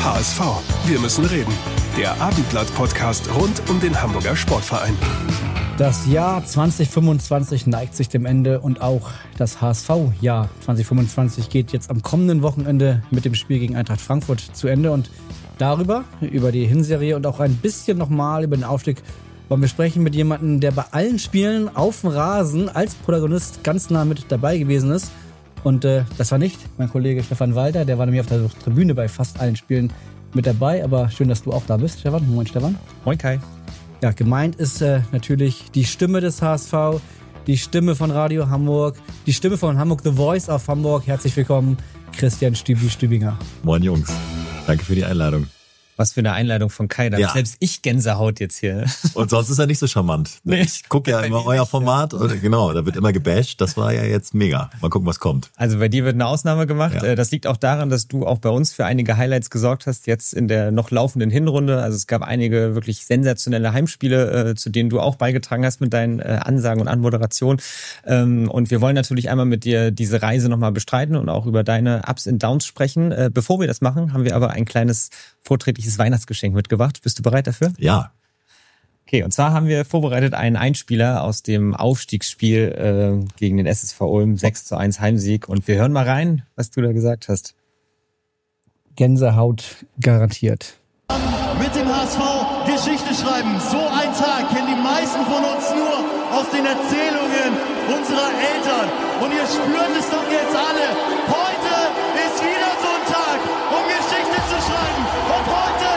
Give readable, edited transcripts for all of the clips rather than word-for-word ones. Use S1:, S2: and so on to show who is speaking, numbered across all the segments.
S1: HSV, wir müssen reden. Der Abendblatt-Podcast rund um den Hamburger Sportverein.
S2: Das Jahr 2025 neigt sich dem Ende und auch das HSV-Jahr 2025 geht jetzt am kommenden Wochenende mit dem Spiel gegen Eintracht Frankfurt zu Ende. Und über die Hinserie und auch ein bisschen nochmal über den Aufstieg wollen wir sprechen mit jemandem, der bei allen Spielen auf dem Rasen als Protagonist ganz nah mit dabei gewesen ist. Und das war nicht mein Kollege Stefan Walter, der war nämlich auf der Tribüne bei fast allen Spielen mit dabei. Aber schön, dass du auch da bist, Stefan. Moin, Stefan.
S3: Moin, Kai.
S2: Ja, gemeint ist natürlich die Stimme des HSV, die Stimme von Radio Hamburg, die Stimme von Hamburg, The Voice of Hamburg. Herzlich willkommen, Christian Stübinger.
S4: Moin Jungs, danke für die Einladung.
S3: Was für eine Einladung von Kai, da selbst ich Gänsehaut jetzt hier.
S4: Und sonst ist er nicht so charmant. Nee. Ich gucke ja immer euer Format und genau, da wird immer gebasht. Das war ja jetzt mega. Mal gucken, was kommt.
S3: Also bei dir wird eine Ausnahme gemacht. Ja. Das liegt auch daran, dass du auch bei uns für einige Highlights gesorgt hast, jetzt in der noch laufenden Hinrunde. Also es gab einige wirklich sensationelle Heimspiele, zu denen du auch beigetragen hast mit deinen Ansagen und Anmoderation. Und wir wollen natürlich einmal mit dir diese Reise nochmal bestreiten und auch über deine Ups und Downs sprechen. Bevor wir das machen, haben wir aber ein kleines vorträgliches Weihnachtsgeschenk mitgebracht. Bist du bereit dafür?
S4: Ja.
S3: Okay, und zwar haben wir vorbereitet einen Einspieler aus dem Aufstiegsspiel gegen den SSV Ulm, 6:1 Heimsieg. Und wir hören mal rein, was du da gesagt hast.
S2: Gänsehaut garantiert.
S5: Mit dem HSV Geschichte schreiben. So ein Tag kennen die meisten von uns nur aus den Erzählungen unserer Eltern. Und ihr spürt es doch jetzt alle. Heute ist wieder so ein Tag, um Geschichte zu schreiben. Und heute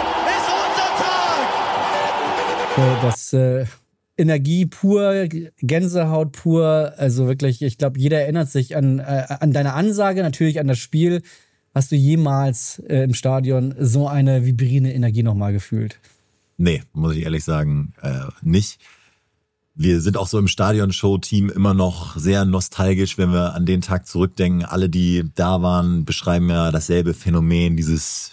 S5: ist unser Tag.
S2: Das Energie pur, Gänsehaut pur. Also wirklich, ich glaube, jeder erinnert sich an deine Ansage, natürlich an das Spiel. Hast du jemals im Stadion so eine vibrierende Energie nochmal gefühlt?
S4: Nee, muss ich ehrlich sagen, nicht. Wir sind auch so im Stadion-Show-Team immer noch sehr nostalgisch, wenn wir an den Tag zurückdenken. Alle, die da waren, beschreiben ja dasselbe Phänomen, dieses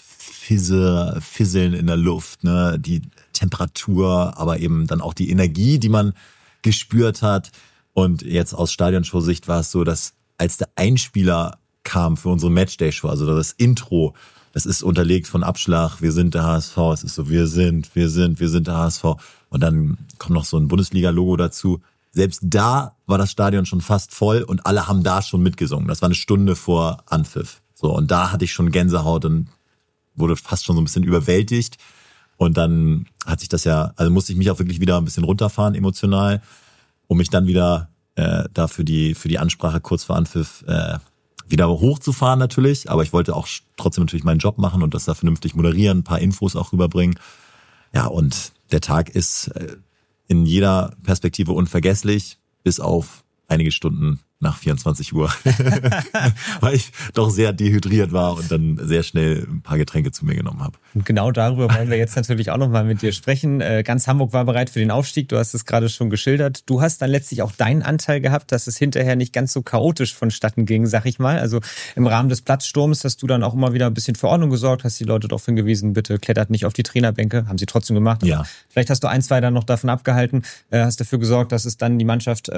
S4: Fisseln in der Luft, ne, die Temperatur, aber eben dann auch die Energie, die man gespürt hat. Und jetzt aus Stadionshow-Sicht war es so, dass als der Einspieler kam für unsere Matchday-Show, also das Intro, das ist unterlegt von Abschlag, wir sind der HSV, es ist so, wir sind der HSV. Und dann kommt noch so ein Bundesliga-Logo dazu. Selbst da war das Stadion schon fast voll und alle haben da schon mitgesungen. Das war eine Stunde vor Anpfiff. So, und da hatte ich schon Gänsehaut und wurde fast schon so ein bisschen überwältigt. Und dann hat sich das musste ich mich auch wirklich wieder ein bisschen runterfahren emotional, um mich dann wieder da für die Ansprache kurz vor Anpfiff wieder hochzufahren natürlich. Aber ich wollte auch trotzdem natürlich meinen Job machen und das da vernünftig moderieren, ein paar Infos auch rüberbringen. Ja, und der Tag ist in jeder Perspektive unvergesslich, bis auf einige Stunden nach 24 Uhr, weil ich doch sehr dehydriert war und dann sehr schnell ein paar Getränke zu mir genommen habe.
S3: Und genau darüber wollen wir jetzt natürlich auch nochmal mit dir sprechen. Ganz Hamburg war bereit für den Aufstieg, du hast es gerade schon geschildert. Du hast dann letztlich auch deinen Anteil gehabt, dass es hinterher nicht ganz so chaotisch vonstatten ging, sag ich mal. Also im Rahmen des Platzsturms hast du dann auch immer wieder ein bisschen für Ordnung gesorgt, hast die Leute darauf hingewiesen, bitte klettert nicht auf die Trainerbänke, haben sie trotzdem gemacht.
S4: Ja.
S3: Vielleicht hast du 1, 2 dann noch davon abgehalten, hast dafür gesorgt, dass es dann die Mannschaft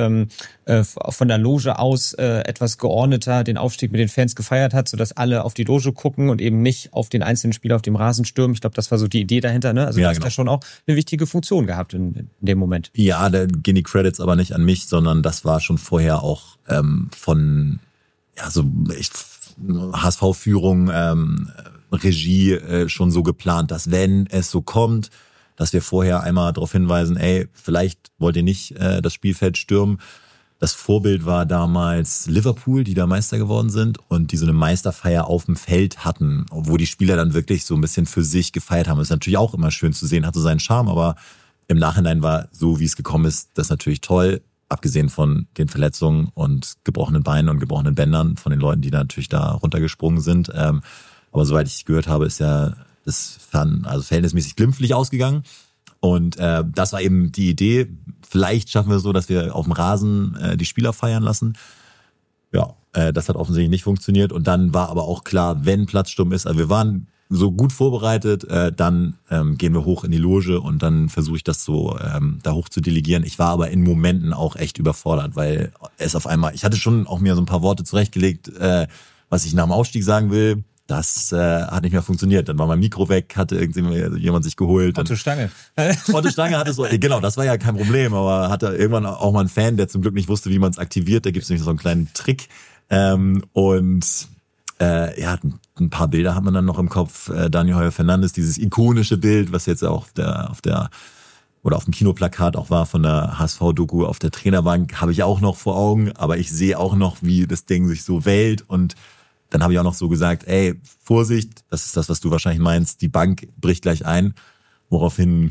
S3: von der Loge aus etwas geordneter den Aufstieg mit den Fans gefeiert hat, sodass alle auf die Loge gucken und eben nicht auf den einzelnen Spieler auf dem Rasen stürmen. Ich glaube, das war so die Idee dahinter, ne? Also du hast da schon auch eine wichtige Funktion gehabt in dem Moment.
S4: Ja, da gehen die Credits aber nicht an mich, sondern das war schon vorher auch von HSV-Führung, Regie schon so geplant, dass wenn es so kommt, dass wir vorher einmal darauf hinweisen, vielleicht wollt ihr nicht das Spielfeld stürmen. Das Vorbild war damals Liverpool, die da Meister geworden sind und die so eine Meisterfeier auf dem Feld hatten, wo die Spieler dann wirklich so ein bisschen für sich gefeiert haben. Das ist natürlich auch immer schön zu sehen, hat so seinen Charme, aber im Nachhinein war so, wie es gekommen ist, das natürlich toll, abgesehen von den Verletzungen und gebrochenen Beinen und gebrochenen Bändern von den Leuten, die da natürlich da runtergesprungen sind. Aber soweit ich gehört habe, ist ja das verhältnismäßig glimpflich ausgegangen. Und das war eben die Idee. Vielleicht schaffen wir es so, dass wir auf dem Rasen die Spieler feiern lassen. Ja, das hat offensichtlich nicht funktioniert. Und dann war aber auch klar, wenn Platzsturm ist, also wir waren so gut vorbereitet, dann gehen wir hoch in die Loge und dann versuche ich das so da hoch zu delegieren. Ich war aber in Momenten auch echt überfordert, weil es auf einmal, ich hatte schon auch mir so ein paar Worte zurechtgelegt, was ich nach dem Aufstieg sagen will. das hat nicht mehr funktioniert. Dann war mein Mikro weg, hatte jemand sich geholt.
S3: Otto Stange.
S4: Otto Stange hatte so, genau, das war ja kein Problem, aber hatte irgendwann auch mal einen Fan, der zum Glück nicht wusste, wie man es aktiviert. Da gibt es nämlich so einen kleinen Trick. Ein paar Bilder hat man dann noch im Kopf. Daniel Heuer Fernandes, dieses ikonische Bild, was jetzt auch auf dem Kinoplakat auch war von der HSV-Doku auf der Trainerbank, habe ich auch noch vor Augen. Aber ich sehe auch noch, wie das Ding sich so wählt. Und dann habe ich auch noch so gesagt, ey, Vorsicht, das ist das, was du wahrscheinlich meinst, die Bank bricht gleich ein. Woraufhin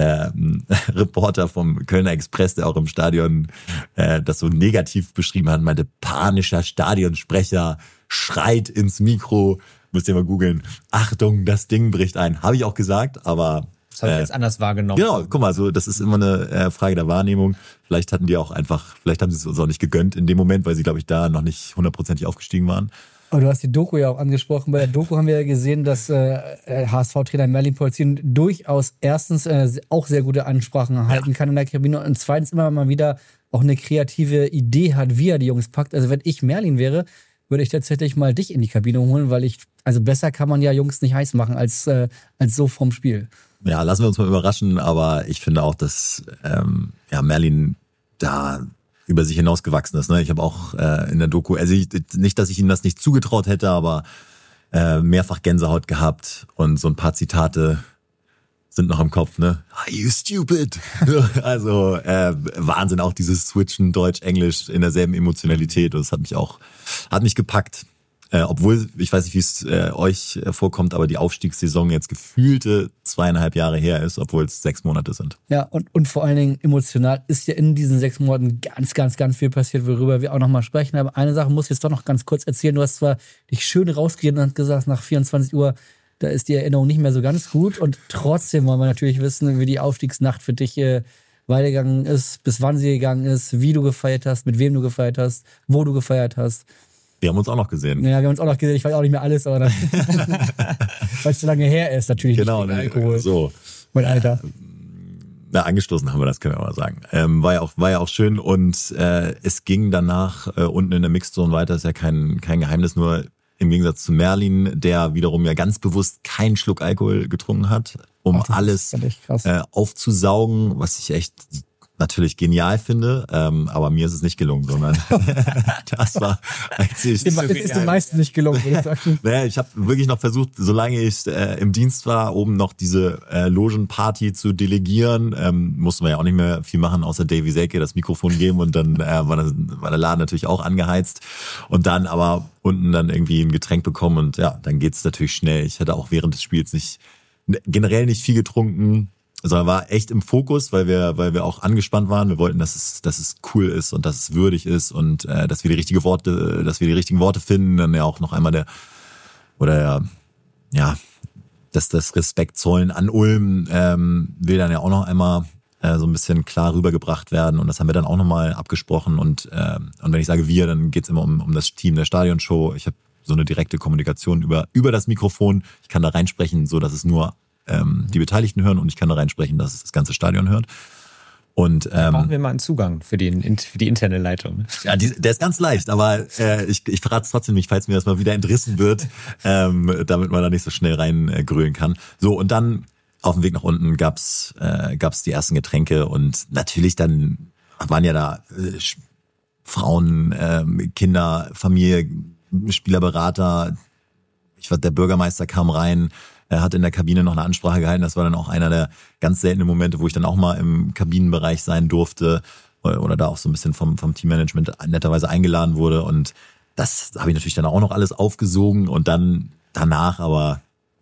S4: Reporter vom Kölner Express, der auch im Stadion das so negativ beschrieben hat, meinte, panischer Stadionsprecher schreit ins Mikro. Müsst ihr mal googeln. Achtung, das Ding bricht ein. Habe ich auch gesagt, aber
S3: das habe ich jetzt anders wahrgenommen.
S4: Genau, guck mal, so das ist immer eine Frage der Wahrnehmung. Vielleicht haben sie es uns auch nicht gegönnt in dem Moment, weil sie, glaube ich, da noch nicht 100% aufgestiegen waren.
S2: Aber du hast die Doku ja auch angesprochen. Bei der Doku haben wir ja gesehen, dass HSV-Trainer Merlin Polzin durchaus erstens auch sehr gute Ansprachen halten kann in der Kabine und zweitens immer mal wieder auch eine kreative Idee hat, wie er die Jungs packt. Also wenn ich Merlin wäre, würde ich tatsächlich mal dich in die Kabine holen, weil also besser kann man ja Jungs nicht heiß machen als so vorm Spiel.
S4: Ja, lassen wir uns mal überraschen, aber ich finde auch, dass Merlin da über sich hinausgewachsen ist. Ne? Ich habe auch in der Doku, also nicht, dass ich ihm das nicht zugetraut hätte, aber mehrfach Gänsehaut gehabt und so ein paar Zitate sind noch im Kopf, ne? Are you stupid? Also Wahnsinn, auch dieses Switchen Deutsch-Englisch in derselben Emotionalität. Das hat mich gepackt. Obwohl, ich weiß nicht, wie es euch vorkommt, aber die Aufstiegssaison jetzt gefühlte 2,5 Jahre her ist, obwohl es 6 Monate sind.
S2: Ja, und vor allen Dingen emotional ist ja in diesen 6 Monaten ganz, ganz, ganz viel passiert, worüber wir auch nochmal sprechen. Aber eine Sache muss ich jetzt doch noch ganz kurz erzählen. Du hast zwar dich schön rausgeredet und gesagt, nach 24 Uhr, da ist die Erinnerung nicht mehr so ganz gut. Und trotzdem wollen wir natürlich wissen, wie die Aufstiegsnacht für dich weitergegangen ist, bis wann sie gegangen ist, wie du gefeiert hast, mit wem du gefeiert hast, wo du gefeiert hast.
S4: Wir haben uns auch noch gesehen.
S2: Ja, wir haben uns auch noch gesehen. Ich weiß auch nicht mehr alles, aber weil es so lange her ist, natürlich
S4: genau,
S2: nicht Alkohol.
S4: So.
S2: Mein Alter.
S4: Ja, angestoßen haben wir das, können wir mal sagen. War ja auch schön und es ging danach unten in der Mixzone weiter, ist ja kein Geheimnis, nur im Gegensatz zu Merlin, der wiederum ja ganz bewusst keinen Schluck Alkohol getrunken hat, um alles aufzusaugen, was ich echt natürlich genial finde, aber mir ist es nicht gelungen, sondern das war
S2: ist den meisten nicht gelungen, würde ich sagen.
S4: Naja, ich habe wirklich noch versucht, solange ich im Dienst war, oben noch diese Logenparty zu delegieren. Musste man ja auch nicht mehr viel machen, außer Davy Selke das Mikrofon geben und dann war der Laden natürlich auch angeheizt und dann aber unten dann irgendwie ein Getränk bekommen und ja, dann geht's natürlich schnell. Ich hatte auch während des Spiels generell nicht viel getrunken, sondern war echt im Fokus, weil wir auch angespannt waren. Wir wollten, dass es cool ist und dass es würdig ist und dass wir die richtigen Worte finden. Dann ja auch noch einmal das Respekt zollen an Ulm will dann ja auch noch einmal so ein bisschen klar rübergebracht werden und das haben wir dann auch nochmal abgesprochen und wenn ich sage wir, dann geht's immer um das Team der Stadionshow. Ich habe so eine direkte Kommunikation über das Mikrofon. Ich kann da reinsprechen, so dass es nur die Beteiligten hören und ich kann da reinsprechen, dass es das ganze Stadion hört. Und
S3: brauchen wir mal einen Zugang für die interne Leitung.
S4: Ja, der ist ganz leicht, aber ich verrate es trotzdem nicht, falls mir das mal wieder entrissen wird, damit man da nicht so schnell reingrölen kann. So, und dann auf dem Weg nach unten gab's die ersten Getränke und natürlich dann waren ja da Frauen, Kinder, Familie, Spielerberater. Der Bürgermeister kam rein. Er hat in der Kabine noch eine Ansprache gehalten. Das war dann auch einer der ganz seltenen Momente, wo ich dann auch mal im Kabinenbereich sein durfte oder da auch so ein bisschen vom Teammanagement netterweise eingeladen wurde. Und das habe ich natürlich dann auch noch alles aufgesogen und dann danach aber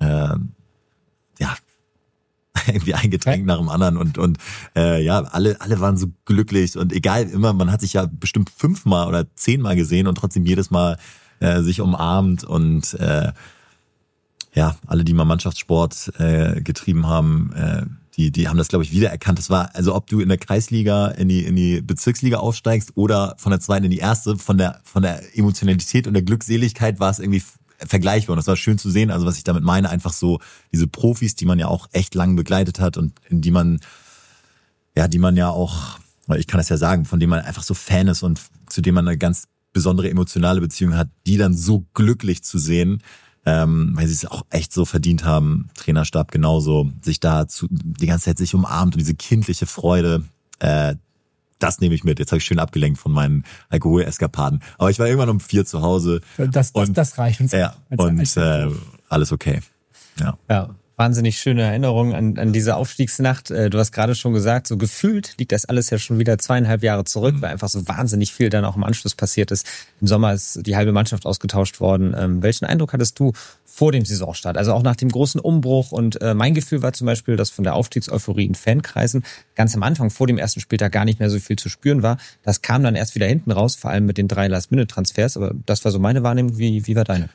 S4: irgendwie ein Getränk nach dem anderen und alle waren so glücklich und egal, immer, man hat sich ja bestimmt 5-mal oder 10-mal gesehen und trotzdem jedes Mal sich umarmt und alle, die mal Mannschaftssport getrieben haben, die haben das, glaube ich, wiedererkannt. Das war, also ob du in der Kreisliga in die Bezirksliga aufsteigst oder von der zweiten in die erste, von der Emotionalität und der Glückseligkeit war es irgendwie vergleichbar. Und das war schön zu sehen. Also was ich damit meine, einfach so diese Profis, die man ja auch echt lang begleitet hat und in die man ja auch, ich kann das ja sagen, von denen man einfach so Fan ist und zu dem man eine ganz besondere emotionale Beziehung hat, die dann so glücklich zu sehen, weil sie es auch echt so verdient haben, Trainerstab genauso, sich da die ganze Zeit sich umarmt und diese kindliche Freude, das nehme ich mit. Jetzt habe ich schön abgelenkt von meinen Alkoholeskapaden. Aber ich war irgendwann um 4 zu Hause.
S2: Das reicht uns.
S4: Ja, und alles okay.
S3: Ja, wahnsinnig schöne Erinnerung an diese Aufstiegsnacht. Du hast gerade schon gesagt, so gefühlt liegt das alles ja schon wieder 2,5 Jahre zurück, weil einfach so wahnsinnig viel dann auch im Anschluss passiert ist. Im Sommer ist die halbe Mannschaft ausgetauscht worden. Welchen Eindruck hattest du vor dem Saisonstart? Also auch nach dem großen Umbruch. Und mein Gefühl war zum Beispiel, dass von der Aufstiegseuphorie in Fankreisen ganz am Anfang vor dem ersten Spieltag gar nicht mehr so viel zu spüren war. Das kam dann erst wieder hinten raus, vor allem mit den 3 Last-Minute-Transfers. Aber das war so meine Wahrnehmung. Wie war deine?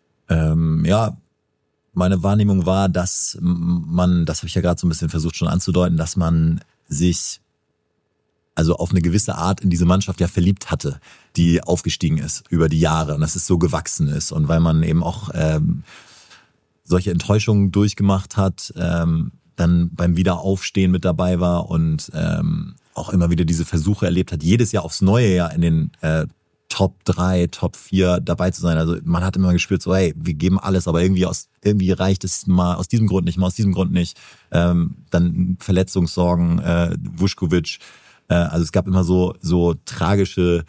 S4: Meine Wahrnehmung war, dass man, das habe ich ja gerade so ein bisschen versucht schon anzudeuten, dass man sich also auf eine gewisse Art in diese Mannschaft ja verliebt hatte, die aufgestiegen ist über die Jahre und dass es so gewachsen ist. Und weil man eben auch solche Enttäuschungen durchgemacht hat, dann beim Wiederaufstehen mit dabei war und auch immer wieder diese Versuche erlebt hat, jedes Jahr aufs Neue ja in den Top 3, Top 4 dabei zu sein. Also man hat immer gespürt, so hey, wir geben alles, aber irgendwie reicht es mal aus diesem Grund nicht, mal aus diesem Grund nicht. Dann Verletzungssorgen, Vušković. Also es gab immer so tragische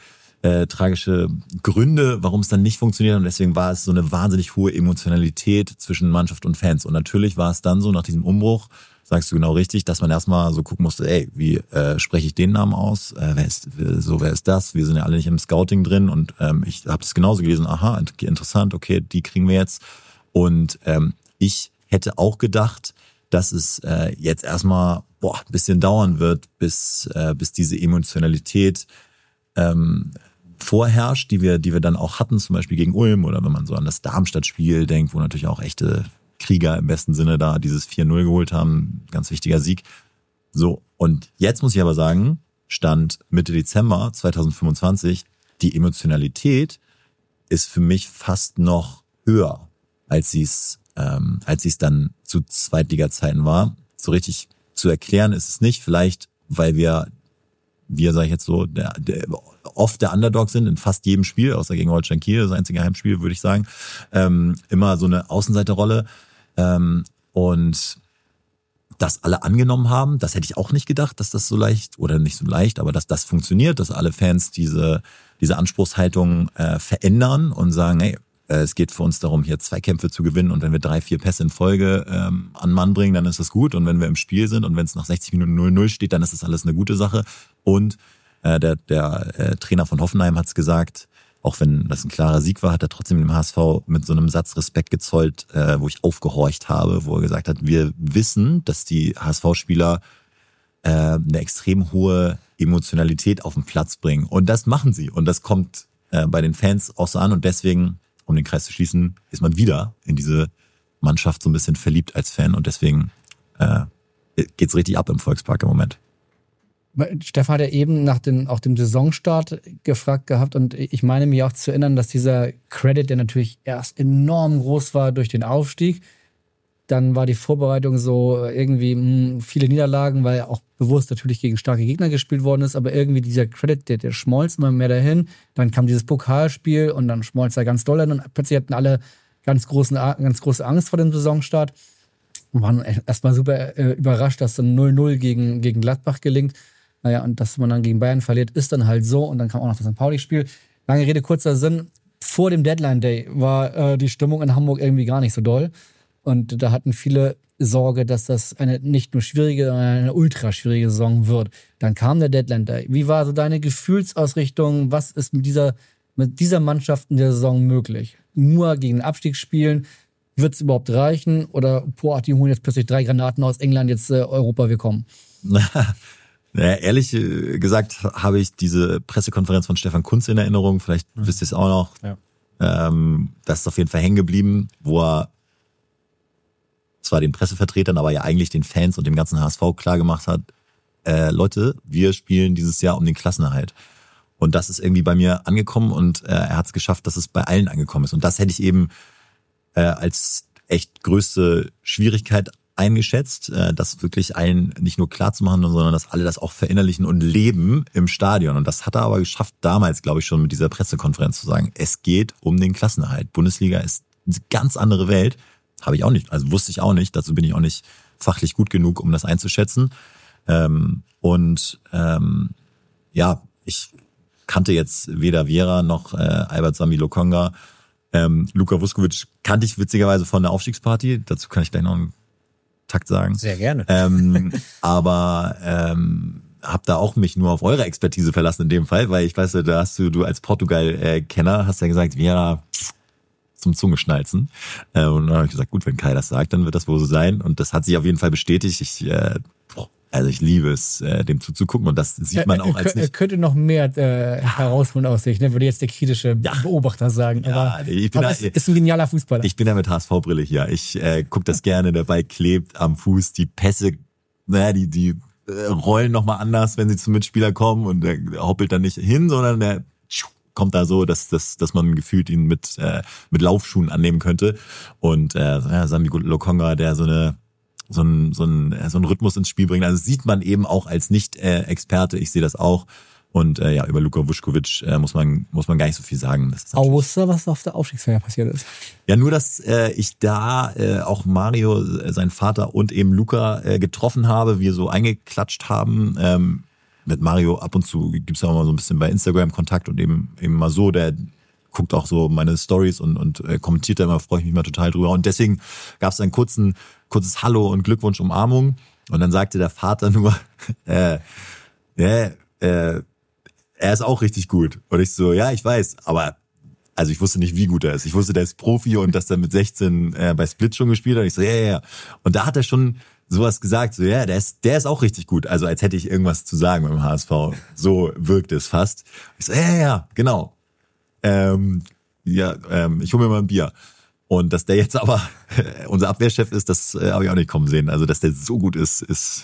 S4: Gründe, warum es dann nicht funktioniert. Und deswegen war es so eine wahnsinnig hohe Emotionalität zwischen Mannschaft und Fans. Und natürlich war es dann so nach diesem Umbruch, sagst du genau richtig, dass man erstmal so gucken musste, ey, wie spreche ich den Namen aus? Wer ist das? Wir sind ja alle nicht im Scouting drin und ich habe das genauso gelesen, aha, interessant, okay, die kriegen wir jetzt. Und ich hätte auch gedacht, dass es jetzt erstmal ein bisschen dauern wird, bis diese Emotionalität vorherrscht, die wir dann auch hatten, zum Beispiel gegen Ulm oder wenn man so an das Darmstadt-Spiel denkt, wo natürlich auch echte Krieger im besten Sinne da dieses 4-0 geholt haben, ganz wichtiger Sieg. So, und jetzt muss ich aber sagen, Stand Mitte Dezember 2025, die Emotionalität ist für mich fast noch höher, als sie es dann zu Zweitliga-Zeiten war. So richtig zu erklären ist es nicht, vielleicht weil wir sage ich jetzt so, oft der Underdog sind in fast jedem Spiel, außer gegen Holstein Kiel, das einzige Heimspiel, würde ich sagen, immer so eine Außenseiterrolle. Und das alle angenommen haben, das hätte ich auch nicht gedacht, dass das so leicht, oder nicht so leicht, aber dass das funktioniert, dass alle Fans diese Anspruchshaltung verändern und sagen, hey, es geht für uns darum, hier 2 Kämpfe zu gewinnen und wenn wir 3, 4 Pässe in Folge an Mann bringen, dann ist das gut und wenn wir im Spiel sind und wenn es nach 60 Minuten 0-0 steht, dann ist das alles eine gute Sache. Und der Trainer von Hoffenheim hat es gesagt, auch wenn das ein klarer Sieg war, hat er trotzdem dem HSV mit so einem Satz Respekt gezollt, wo ich aufgehorcht habe, wo er gesagt hat, wir wissen, dass die HSV-Spieler eine extrem hohe Emotionalität auf den Platz bringen. Und das machen sie. Und das kommt bei den Fans auch so an. Und deswegen, um den Kreis zu schließen, ist man wieder in diese Mannschaft so ein bisschen verliebt als Fan. Und deswegen geht's richtig ab im Volkspark im Moment.
S2: Stefan hat ja eben nach dem Saisonstart gefragt gehabt und ich meine mich auch zu erinnern, dass dieser Credit, der natürlich erst enorm groß war durch den Aufstieg, dann war die Vorbereitung so irgendwie viele Niederlagen, weil auch bewusst natürlich gegen starke Gegner gespielt worden ist, aber irgendwie dieser Credit, der schmolz immer mehr dahin. Dann kam dieses Pokalspiel und dann schmolz er ganz doll hin und plötzlich hatten alle ganz große Angst vor dem Saisonstart und waren erstmal super überrascht, dass dann 0-0 gegen Gladbach gelingt. Naja, und dass man dann gegen Bayern verliert, ist dann halt so. Und dann kam auch noch das St. Pauli-Spiel. Lange Rede, kurzer Sinn. Vor dem Deadline-Day war die Stimmung in Hamburg irgendwie gar nicht so doll. Und da hatten viele Sorge, dass das eine nicht nur schwierige, sondern eine ultra schwierige Saison wird. Dann kam der Deadline-Day. Wie war so deine Gefühlsausrichtung? Was ist mit dieser Mannschaft in der Saison möglich? Nur gegen den Abstieg spielen? Wird es überhaupt reichen? Oder, die holen jetzt plötzlich 3 Granaten aus England, jetzt Europa, wir kommen.
S4: Naja, ehrlich gesagt habe ich diese Pressekonferenz von Stefan Kuntz in Erinnerung. Vielleicht wisst ihr es auch noch. Ja. Das ist auf jeden Fall hängen geblieben, wo er zwar den Pressevertretern, aber ja eigentlich den Fans und dem ganzen HSV klargemacht hat, Leute, wir spielen dieses Jahr um den Klassenerhalt. Und das ist irgendwie bei mir angekommen und er hat es geschafft, dass es bei allen angekommen ist. Und das hätte ich eben als echt größte Schwierigkeit eingeschätzt, das wirklich allen nicht nur klar zu machen, sondern dass alle das auch verinnerlichen und leben im Stadion. Und das hat er aber geschafft, damals, glaube ich, schon mit dieser Pressekonferenz zu sagen, es geht um den Klassenerhalt. Bundesliga ist eine ganz andere Welt. Habe ich auch nicht, also wusste ich auch nicht. Dazu bin ich auch nicht fachlich gut genug, um das einzuschätzen. Ich kannte jetzt weder Vieira noch Albert Sambi Lokonga. Luka Vuskovic kannte ich witzigerweise von der Aufstiegsparty. Dazu kann ich gleich noch einen Takt sagen.
S3: Sehr gerne.
S4: Hab da auch mich nur auf eure Expertise verlassen in dem Fall, weil ich weiß, da hast du als Portugal-Kenner hast ja gesagt, Vieira zum Zungeschnalzen. Und dann habe ich gesagt, gut, wenn Kai das sagt, dann wird das wohl so sein. Und das hat sich auf jeden Fall bestätigt. Ich liebe es, dem zuzugucken, und das sieht man auch als nicht.
S2: Er könnte noch mehr herausholen aus sich, ne? Würde jetzt der kritische Beobachter sagen. Aber ist ein genialer Fußballer.
S4: Ich bin ja mit HSV-Brille hier. Ich gucke das gerne, der Ball klebt am Fuß, die Pässe, die rollen nochmal anders, wenn sie zum Mitspieler kommen, und der hoppelt dann nicht hin, sondern der kommt da so, dass man gefühlt ihn mit Laufschuhen annehmen könnte. Und Sambi Lokonga, der so einen Rhythmus ins Spiel bringt. Also sieht man eben auch als Nicht-Experte. Ich sehe das auch. Und über Luka Vuskovic muss man gar nicht so viel sagen. Das ist
S2: Außer was auf der Aufstiegsfeier passiert ist.
S4: Ja, nur, dass ich da auch Mario, seinen Vater, und eben Luka getroffen habe, wir so eingeklatscht haben. Mit Mario ab und zu gibt's ja auch mal so ein bisschen bei Instagram Kontakt, und eben mal so, der guckt auch so meine Stories und kommentiert da immer, freue ich mich mal total drüber. Und deswegen gab es ein kurzes Hallo und Glückwunsch, Umarmung. Und dann sagte der Vater nur, er ist auch richtig gut. Und ich so, ja, ich weiß, aber also ich wusste nicht, wie gut er ist. Ich wusste, der ist Profi und dass er mit 16 bei Split schon gespielt hat. Und ich so, ja. Und da hat er schon sowas gesagt, so, ja, der ist auch richtig gut. Also als hätte ich irgendwas zu sagen beim HSV. So wirkt es fast. Ich so, ja, genau. Ich hole mir mal ein Bier. Und dass der jetzt aber unser Abwehrchef ist, das habe ich auch nicht kommen sehen. Also dass der so gut ist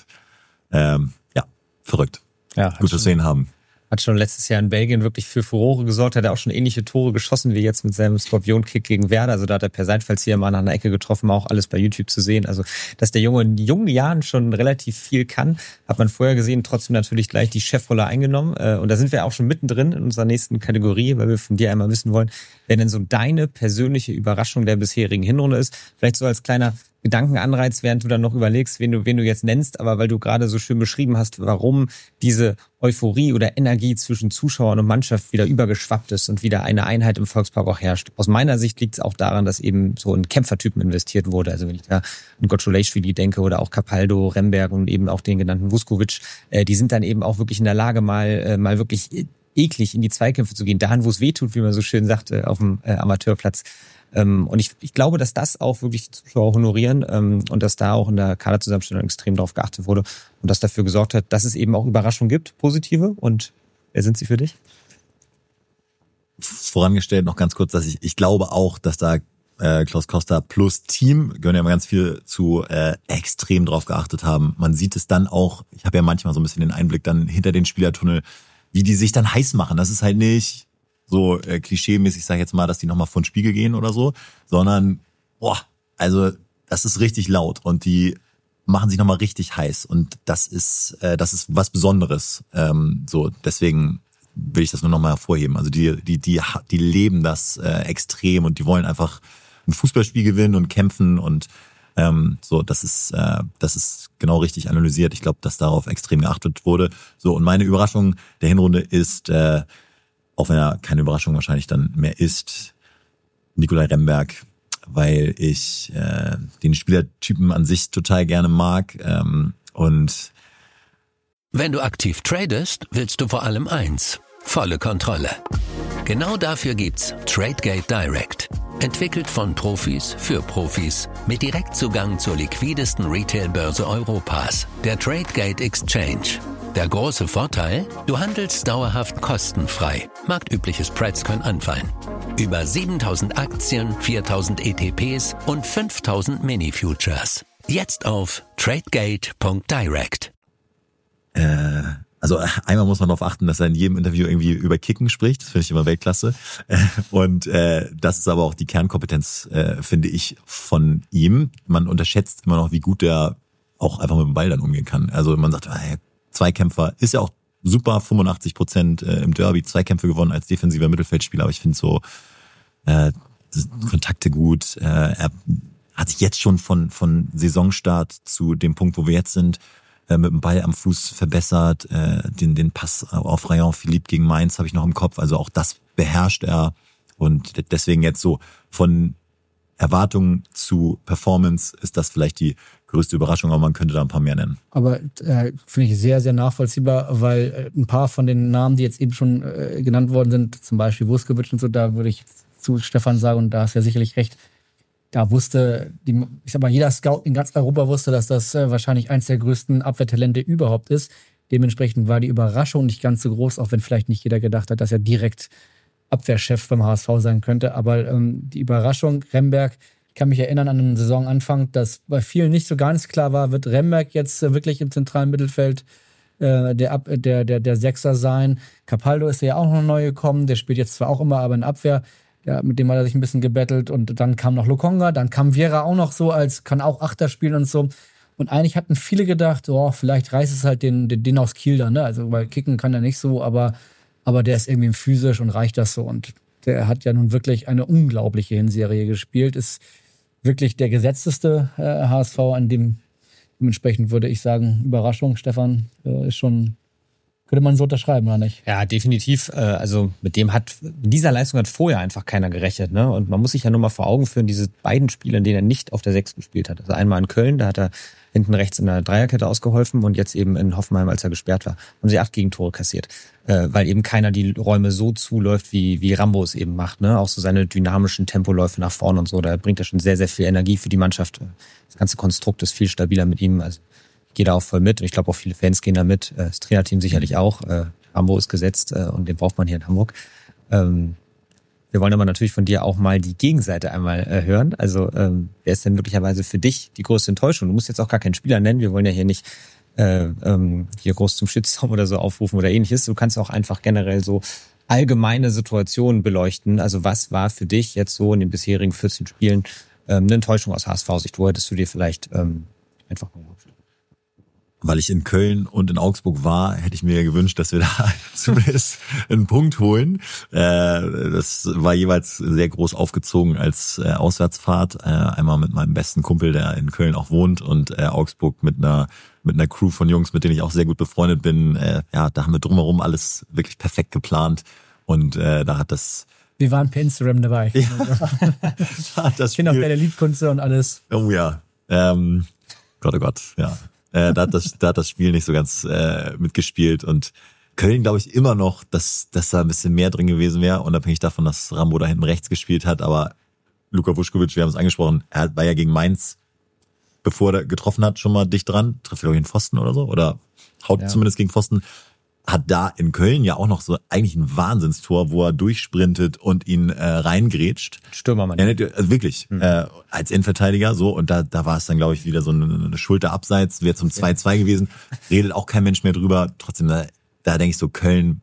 S4: verrückt.
S3: Ja,
S4: gut, dass wir ihn haben.
S3: Hat schon letztes Jahr in Belgien wirklich für Furore gesorgt, hat er auch schon ähnliche Tore geschossen wie jetzt mit seinem Skorpion-Kick gegen Werder. Also da hat er per Seitfallzieher mal nach einer Ecke getroffen, auch alles bei YouTube zu sehen. Also dass der Junge in jungen Jahren schon relativ viel kann, hat man vorher gesehen, trotzdem natürlich gleich die Chefrolle eingenommen. Und da sind wir auch schon mittendrin in unserer nächsten Kategorie, weil wir von dir einmal wissen wollen, wer denn so deine persönliche Überraschung der bisherigen Hinrunde ist. Vielleicht so als kleiner Gedankenanreiz, während du dann noch überlegst, wen du jetzt nennst, aber weil du gerade so schön beschrieben hast, warum diese Euphorie oder Energie zwischen Zuschauern und Mannschaft wieder übergeschwappt ist und wieder eine Einheit im Volkspark auch herrscht. Aus meiner Sicht liegt es auch daran, dass eben so in Kämpfertypen investiert wurde. Also wenn ich da an Gotscholejschwili denke oder auch Capaldo, Remberg und eben auch den genannten Vuskovic, die sind dann eben auch wirklich in der Lage, mal wirklich eklig in die Zweikämpfe zu gehen, dahin, wo es weh tut, wie man so schön sagt, auf dem Amateurplatz. Und ich glaube, dass das auch wirklich die Zuschauer honorieren und dass da auch in der Kaderzusammenstellung extrem drauf geachtet wurde und das dafür gesorgt hat, dass es eben auch Überraschungen gibt, positive. Und wer sind sie für dich?
S4: Vorangestellt noch ganz kurz, dass ich glaube auch, dass da Klaus Costa plus Team, gehören ja immer ganz viel zu, extrem drauf geachtet haben. Man sieht es dann auch, ich habe ja manchmal so ein bisschen den Einblick dann hinter den Spielertunnel, wie die sich dann heiß machen. Das ist halt nicht so klischeemäßig, sag ich jetzt mal, dass die nochmal vor den Spiegel gehen oder so, sondern, also das ist richtig laut und die machen sich nochmal richtig heiß und das ist was Besonderes. Deswegen will ich das nur nochmal hervorheben. Also die leben das extrem und die wollen einfach ein Fußballspiel gewinnen und kämpfen und das ist genau richtig analysiert. Ich glaube, dass darauf extrem geachtet wurde. So, und meine Überraschung der Hinrunde ist, auch wenn er keine Überraschung wahrscheinlich dann mehr ist, Nikolai Remberg, weil ich den Spielertypen an sich total gerne mag. Und
S6: wenn du aktiv tradest, willst du vor allem eins: volle Kontrolle. Genau dafür gibt's Tradegate Direct. Entwickelt von Profis für Profis mit Direktzugang zur liquidesten Retail-Börse Europas, der Tradegate Exchange. Der große Vorteil? Du handelst dauerhaft kostenfrei. Marktübliche Spreads können anfallen. Über 7.000 Aktien, 4.000 ETPs und 5.000 Mini-Futures. Jetzt auf tradegate.direct.
S4: Also einmal muss man darauf achten, dass er in jedem Interview irgendwie über Kicken spricht. Das finde ich immer Weltklasse. Und das ist aber auch die Kernkompetenz, finde ich, von ihm. Man unterschätzt immer noch, wie gut der auch einfach mit dem Ball dann umgehen kann. Also man sagt, Zweikämpfer ist ja auch super, 85% im Derby, Zweikämpfe gewonnen als defensiver Mittelfeldspieler. Aber ich finde so, Kontakte gut. Er hat sich jetzt schon von Saisonstart zu dem Punkt, wo wir jetzt sind, mit dem Ball am Fuß verbessert. Den Pass auf Rayon Philippe gegen Mainz habe ich noch im Kopf. Also auch das beherrscht er. Und deswegen jetzt so von Erwartungen zu Performance ist das vielleicht die größte Überraschung, aber man könnte da ein paar mehr nennen.
S2: Aber finde ich sehr, sehr nachvollziehbar, weil ein paar von den Namen, die jetzt eben schon genannt worden sind, zum Beispiel Vuskovic und so, da würde ich zu Stefan sagen, und da hast du ja sicherlich recht, da wusste, ich sag mal, jeder Scout in ganz Europa wusste, dass das wahrscheinlich eins der größten Abwehrtalente überhaupt ist. Dementsprechend war die Überraschung nicht ganz so groß, auch wenn vielleicht nicht jeder gedacht hat, dass er direkt Abwehrchef beim HSV sein könnte. Aber die Überraschung, Remberg, ich kann mich erinnern an den Saisonanfang, dass bei vielen nicht so ganz klar war, wird Remberg jetzt wirklich im zentralen Mittelfeld der Sechser sein. Capaldo ist ja auch noch neu gekommen, der spielt jetzt zwar auch immer, aber in Abwehr. Ja, mit dem hat er sich ein bisschen gebettelt und dann kam noch Lokonga, dann kam Viera auch noch so, als kann auch Achter spielen und so. Und eigentlich hatten viele gedacht, vielleicht reißt es halt den aus Kiel dann, ne? Also, weil kicken kann er nicht so, aber der ist irgendwie physisch und reicht das so. Und der hat ja nun wirklich eine unglaubliche Hinserie gespielt, ist wirklich der gesetzteste HSV, dementsprechend würde ich sagen, Überraschung, Stefan, ist schon, könnte man so unterschreiben, oder nicht?
S3: Ja, definitiv. Also mit dieser Leistung hat vorher einfach keiner gerechnet. Ne? Und man muss sich ja nur mal vor Augen führen, diese beiden Spiele, in denen er nicht auf der 6 gespielt hat. Also einmal in Köln, da hat er hinten rechts in der Dreierkette ausgeholfen und jetzt eben in Hoffenheim, als er gesperrt war, haben sie 8 Gegentore kassiert. Weil eben keiner die Räume so zuläuft, wie Rambo es eben macht. Ne? Auch so seine dynamischen Tempoläufe nach vorne und so, da bringt er schon sehr, sehr viel Energie für die Mannschaft. Das ganze Konstrukt ist viel stabiler mit ihm. Also ich gehe da auch voll mit und ich glaube auch viele Fans gehen da mit. Das Trainerteam sicherlich auch. Rambo ist gesetzt und den braucht man hier in Hamburg. Wir wollen aber natürlich von dir auch mal die Gegenseite einmal hören. Also wer ist denn möglicherweise für dich die größte Enttäuschung? Du musst jetzt auch gar keinen Spieler nennen. Wir wollen ja hier nicht hier groß zum Shitstorm oder so aufrufen oder ähnliches. Du kannst auch einfach generell so allgemeine Situationen beleuchten. Also was war für dich jetzt so in den bisherigen 14 Spielen eine Enttäuschung aus HSV-Sicht? Wo hättest du dir vielleicht einfach mal
S4: Weil ich in Köln und in Augsburg war, hätte ich mir gewünscht, dass wir da zumindest einen Punkt holen. Das war jeweils sehr groß aufgezogen als Auswärtsfahrt. Einmal mit meinem besten Kumpel, der in Köln auch wohnt, und Augsburg mit einer Crew von Jungs, mit denen ich auch sehr gut befreundet bin. Da haben wir drumherum alles wirklich perfekt geplant. Und da hat das...
S2: Wir waren per Instagram dabei.
S4: Ja. Ich
S2: kenne auch deine Liedkunst und alles.
S4: Oh ja. Gott, oh Gott, ja. Da hat das Spiel nicht so ganz mitgespielt, und Köln glaube ich immer noch, dass da ein bisschen mehr drin gewesen wäre, unabhängig davon, dass Rambo da hinten rechts gespielt hat, aber Luka Vuskovic, wir haben es angesprochen, er war ja gegen Mainz, bevor er getroffen hat, schon mal dicht dran, trifft glaube ich den Pfosten oder so, oder haut zumindest gegen Pfosten, hat da in Köln ja auch noch so eigentlich ein Wahnsinnstor, wo er durchsprintet und ihn reingrätscht.
S3: Stürmermann.
S4: Ja, also wirklich, als Innenverteidiger so, und da war es dann, glaube ich, wieder so eine Schulter abseits, wäre zum 2-2 gewesen, redet auch kein Mensch mehr drüber. Trotzdem, da denke ich so, Köln,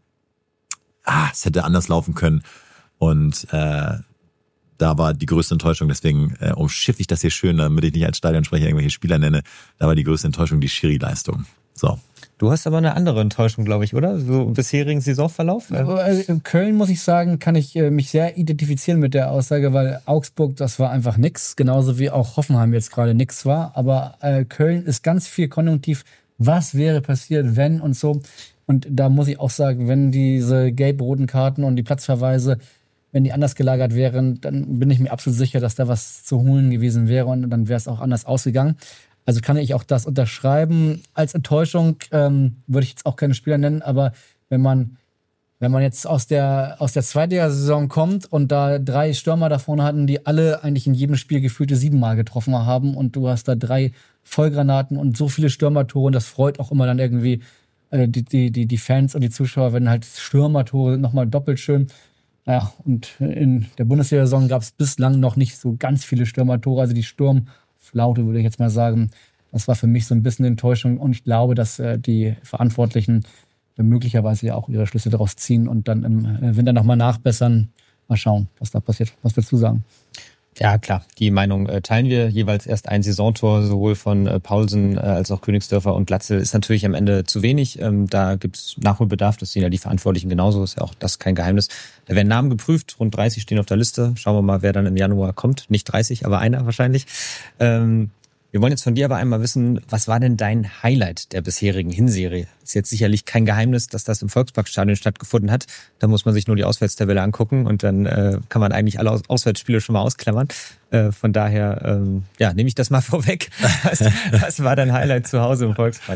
S4: es hätte anders laufen können, und da war die größte Enttäuschung, deswegen umschiffe ich das hier schön, damit ich nicht als Stadionsprecher irgendwelche Spieler nenne, da war die größte Enttäuschung die Schiri-Leistung. So.
S3: Du hast aber eine andere Enttäuschung, glaube ich, oder? So im bisherigen Saisonverlauf?
S2: In Köln, muss ich sagen, kann ich mich sehr identifizieren mit der Aussage, weil Augsburg, das war einfach nix, genauso wie auch Hoffenheim jetzt gerade nix war. Aber Köln ist ganz viel konjunktiv. Was wäre passiert, wenn und so? Und da muss ich auch sagen, wenn diese gelb-roten Karten und die Platzverweise, wenn die anders gelagert wären, dann bin ich mir absolut sicher, dass da was zu holen gewesen wäre, und dann wäre es auch anders ausgegangen. Also kann ich auch das unterschreiben. Als Enttäuschung würde ich jetzt auch keine Spieler nennen, aber wenn man jetzt aus der Zweitliga-Saison kommt und da 3 Stürmer da vorne hatten, die alle eigentlich in jedem Spiel gefühlte 7-mal getroffen haben, und du hast da 3 Vollgranaten und so viele Stürmertore, und das freut auch immer dann irgendwie die Fans und die Zuschauer, wenn halt Stürmertore sind, nochmal doppelt schön. Naja, und in der Bundesliga-Saison gab es bislang noch nicht so ganz viele Stürmertore, also die Sturmflaute, würde ich jetzt mal sagen. Das war für mich so ein bisschen Enttäuschung, und ich glaube, dass die Verantwortlichen möglicherweise ja auch ihre Schlüsse daraus ziehen und dann im Winter nochmal nachbessern. Mal schauen, was da passiert. Was willst du sagen?
S3: Ja, klar. Die Meinung teilen wir. Jeweils erst ein Saisontor, sowohl von Paulsen als auch Königsdörfer und Glatzel ist natürlich am Ende zu wenig. Da gibt's Nachholbedarf. Das sehen ja die Verantwortlichen genauso. Ist ja auch das kein Geheimnis. Da werden Namen geprüft. Rund 30 stehen auf der Liste. Schauen wir mal, wer dann im Januar kommt. Nicht 30, aber einer wahrscheinlich. Wir wollen jetzt von dir aber einmal wissen, was war denn dein Highlight der bisherigen Hinserie? Ist jetzt sicherlich kein Geheimnis, dass das im Volksparkstadion stattgefunden hat. Da muss man sich nur die Auswärtstabelle angucken und dann kann man eigentlich alle Auswärtsspiele schon mal ausklammern. Von daher, nehme ich das mal vorweg. Was war dein Highlight zu Hause im Volkspark?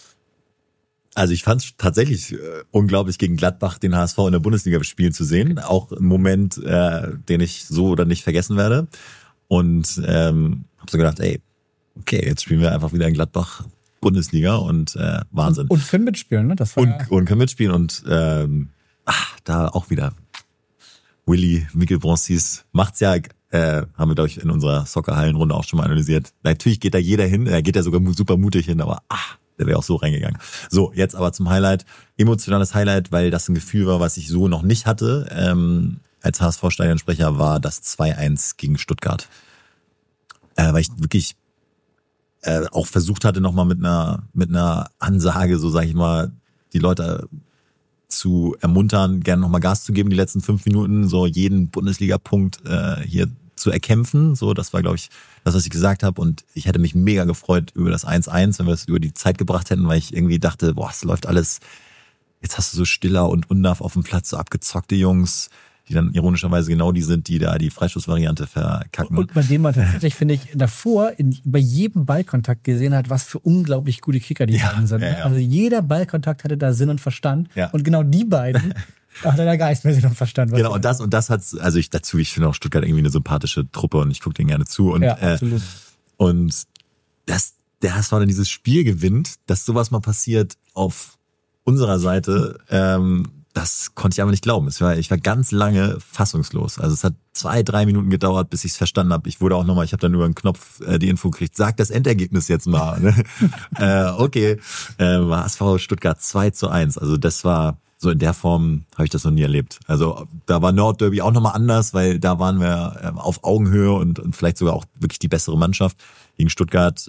S4: Also ich fand es tatsächlich unglaublich, gegen Gladbach den HSV in der Bundesliga spielen zu sehen. Auch ein Moment, den ich so oder nicht vergessen werde. Und habe so gedacht, okay, jetzt spielen wir einfach wieder in Gladbach Bundesliga und Wahnsinn.
S2: Und können mitspielen, ne? Das war
S4: und können mitspielen und da auch wieder Willi Mickelbronsis macht's ja, haben wir, glaube ich, in unserer Soccer-Hallenrunde auch schon mal analysiert. Natürlich geht da jeder hin, er geht da sogar super mutig hin, aber der wäre auch so reingegangen. So, jetzt aber zum Highlight. Emotionales Highlight, weil das ein Gefühl war, was ich so noch nicht hatte. Als HSV-Stadionsprecher war das 2-1 gegen Stuttgart. Weil ich wirklich auch versucht hatte, nochmal mit einer Ansage, so sage ich mal, die Leute zu ermuntern, gerne nochmal Gas zu geben, die letzten 5 Minuten, so jeden Bundesliga-Punkt hier zu erkämpfen. So, das war, glaube ich, das, was ich gesagt habe. Und ich hätte mich mega gefreut über das 1-1, wenn wir es über die Zeit gebracht hätten, weil ich irgendwie dachte, es läuft alles, jetzt hast du so Stiller und Undav auf dem Platz, so abgezockte Jungs, die dann ironischerweise genau die sind, die da die Freistoßvariante verkacken.
S2: Und bei dem man tatsächlich, finde ich, davor bei jedem Ballkontakt gesehen hat, was für unglaublich gute Kicker die beiden sind. Ja. Also jeder Ballkontakt hatte da Sinn und Verstand. Ja. Und genau die beiden hat er da Geist mehr Sinn und Verstand.
S4: Genau, und das hat's, also ich finde auch Stuttgart irgendwie eine sympathische Truppe und ich gucke denen gerne zu. Und,
S2: ja, absolut.
S4: Und der HSV dann dieses Spiel gewinnt, dass sowas mal passiert auf unserer Seite, das konnte ich aber nicht glauben. Ich war ganz lange fassungslos. Also es hat 2-3 Minuten gedauert, bis ich es verstanden habe. Ich habe dann über einen Knopf die Info gekriegt, sag das Endergebnis jetzt mal. Okay, HSV Stuttgart 2-1. Also das war so in der Form, habe ich das noch nie erlebt. Also da war Nordderby auch nochmal anders, weil da waren wir auf Augenhöhe und vielleicht sogar auch wirklich die bessere Mannschaft. Gegen Stuttgart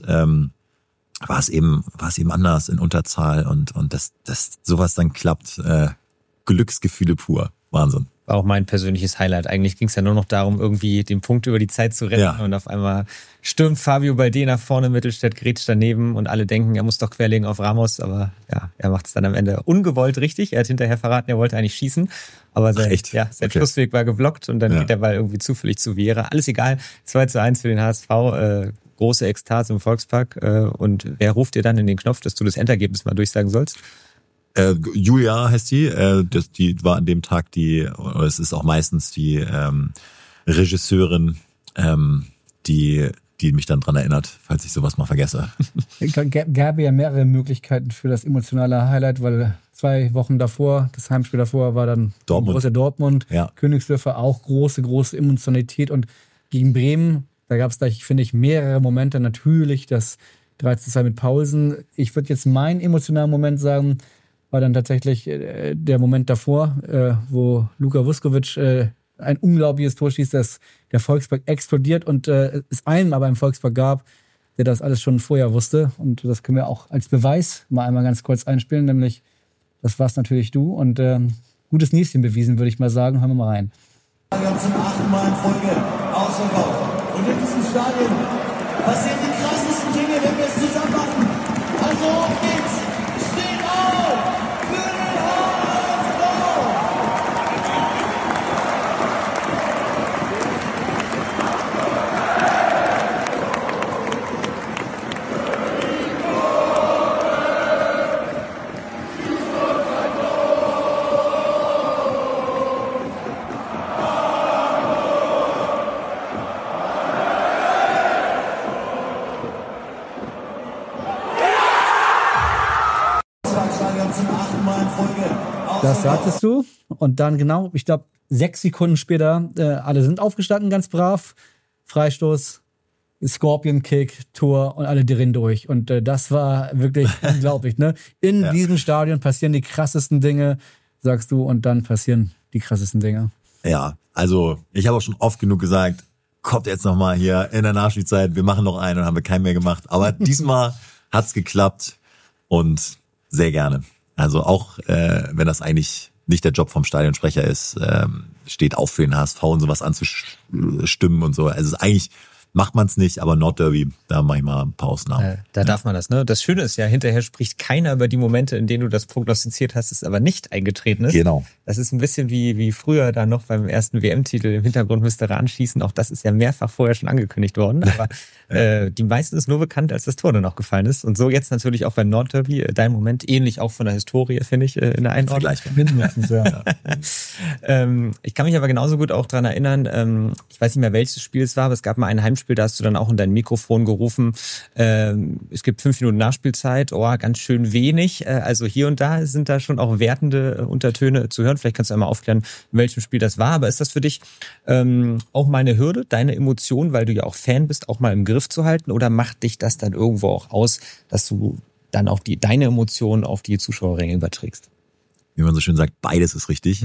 S4: war es eben anders in Unterzahl und dass sowas dann klappt. Glücksgefühle pur. Wahnsinn.
S3: War auch mein persönliches Highlight. Eigentlich ging es ja nur noch darum, irgendwie den Punkt über die Zeit zu retten. Ja. Und auf einmal stürmt Fabio Balde nach vorne, Mittelstädt grätscht daneben und alle denken, er muss doch querlegen auf Ramos. Aber ja, er macht es dann am Ende ungewollt richtig. Er hat hinterher verraten, er wollte eigentlich schießen. Aber sein Schussweg war geblockt und dann geht der Ball irgendwie zufällig zu Viera. Alles egal. 2-1 für den HSV. Große Ekstase im Volkspark. Und wer ruft dir dann in den Knopf, dass du das Endergebnis mal durchsagen sollst?
S4: Julia heißt die, die war an dem Tag oder es ist auch meistens die Regisseurin, die mich dann dran erinnert, falls ich sowas mal vergesse.
S2: Es gab ja mehrere Möglichkeiten für das emotionale Highlight, weil 2 Wochen davor, das Heimspiel davor war dann Borussia Dortmund, Königsdörfer auch große Emotionalität und gegen Bremen, da gab es gleich, finde ich, mehrere Momente, natürlich das 3-2 mit Paulsen. Ich würde jetzt meinen emotionalen Moment sagen, war dann tatsächlich der Moment davor, wo Luka Vuskovic ein unglaubliches Tor schießt, dass der Volkspark explodiert und es einen aber im Volkspark gab, der das alles schon vorher wusste. Und das können wir auch als Beweis mal einmal ganz kurz einspielen, nämlich das war's natürlich du. Und gutes Näschen bewiesen, würde ich mal sagen. Hören wir mal rein.
S5: Zum 8. Mal in Folge ausverkauft. Und in diesem Stadion passieren die krassesten Dinge, wenn wir es zusammen machen. Also auf geht's! Steht auf! Für den HSV!
S2: Das sagtest du. Und dann genau, ich glaube, 6 Sekunden später, alle sind aufgestanden, ganz brav. Freistoß, Scorpion Kick, Tor und alle drehen durch. Und das war wirklich unglaublich. Ne? In diesem Stadion passieren die krassesten Dinge, sagst du, und dann passieren die krassesten Dinge.
S4: Ja, also ich habe auch schon oft genug gesagt, kommt jetzt nochmal hier in der Nachspielzeit, wir machen noch einen und haben wir keinen mehr gemacht. Aber diesmal hat's geklappt und sehr gerne. Also auch, wenn das eigentlich nicht der Job vom Stadionsprecher ist, steht auch für den HSV und sowas anzustimmen und so. Also eigentlich macht man es nicht, aber Nordderby, da mache ich mal ein paar Ausnahmen.
S3: Da darf man das, ne? Das Schöne ist ja, hinterher spricht keiner über die Momente, in denen du das prognostiziert hast, es aber nicht eingetreten ist.
S4: Genau.
S3: Das ist ein bisschen wie früher da noch beim ersten WM-Titel, im Hintergrund müsste Rahn schießen. Auch das ist ja mehrfach vorher schon angekündigt worden. Aber die meisten ist nur bekannt, als das Tor dann auch gefallen ist. Und so jetzt natürlich auch beim Nordderby, dein Moment, ähnlich auch von der Historie, finde ich, in der Einordnung.
S2: Mindestens, ja.
S3: Ich kann mich aber genauso gut auch dran erinnern, ich weiß nicht mehr, welches Spiel es war, aber es gab mal ein Heimspiel, da hast du dann auch in dein Mikrofon gerufen, es gibt 5 Minuten Nachspielzeit, ganz schön wenig. Also hier und da sind da schon auch wertende Untertöne zu hören. Vielleicht kannst du einmal aufklären, in welchem Spiel das war. Aber ist das für dich auch mal eine Hürde, deine Emotionen, weil du ja auch Fan bist, auch mal im Griff zu halten? Oder macht dich das dann irgendwo auch aus, dass du dann auch deine Emotionen auf die Zuschauerränge überträgst?
S4: Wie man so schön sagt, beides ist richtig.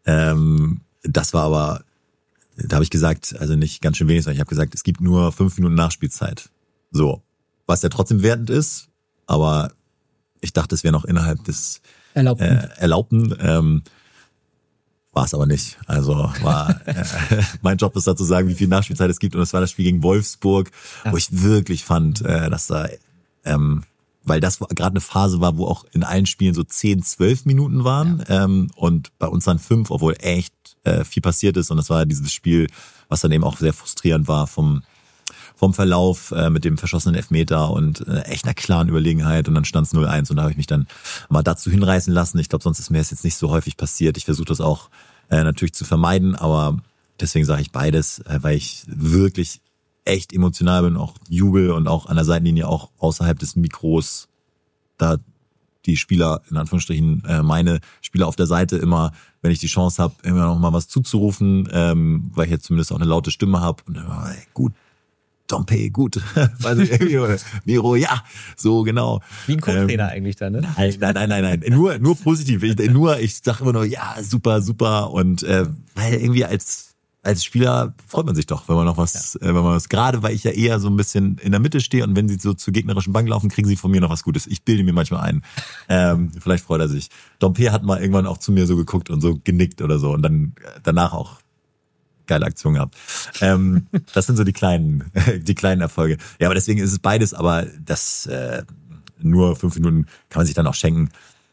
S4: Das war aber, da habe ich gesagt, also nicht ganz schön wenig, sondern ich habe gesagt, es gibt nur 5 Minuten Nachspielzeit. So, was ja trotzdem wertend ist, aber ich dachte, es wäre noch innerhalb des Erlaubten. War es aber nicht. Also war mein Job ist da zu sagen, wie viel Nachspielzeit es gibt. Und das war das Spiel gegen Wolfsburg, wo ich wirklich fand, dass da, weil das gerade eine Phase war, wo auch in allen Spielen so 10, 12 Minuten waren und bei uns dann 5, obwohl echt viel passiert ist. Und das war dieses Spiel, was dann eben auch sehr frustrierend war vom Verlauf mit dem verschossenen Elfmeter und echt einer klaren Überlegenheit. Und dann stand es 0-1 und da habe ich mich dann mal dazu hinreißen lassen. Ich glaube, sonst ist mir das jetzt nicht so häufig passiert. Ich versuche das auch natürlich zu vermeiden, aber deswegen sage ich beides, weil ich wirklich echt emotional bin, auch jubel und auch an der Seitenlinie, auch außerhalb des Mikros, da die Spieler, in Anführungsstrichen, meine Spieler auf der Seite immer, wenn ich die Chance habe, immer noch mal was zuzurufen, weil ich jetzt zumindest auch eine laute Stimme habe und immer, gut, Dompe, gut, also irgendwie, Miro, ja, so genau.
S3: Wie ein Co-Trainer eigentlich da, ne?
S4: Nein, nur positiv. Ich sag immer nur, ja, super und weil irgendwie als Spieler freut man sich doch, wenn man noch was, wenn man was, gerade weil ich ja eher so ein bisschen in der Mitte stehe und wenn sie so zur gegnerischen Bank laufen, kriegen sie von mir noch was Gutes. Ich bilde mir manchmal ein. Vielleicht freut er sich. Dompe hat mal irgendwann auch zu mir so geguckt und so genickt oder so und dann danach auch geile Aktion gehabt. Das sind so die kleinen Erfolge. Ja, aber deswegen ist es beides, aber das nur 5 Minuten kann man sich dann auch schenken.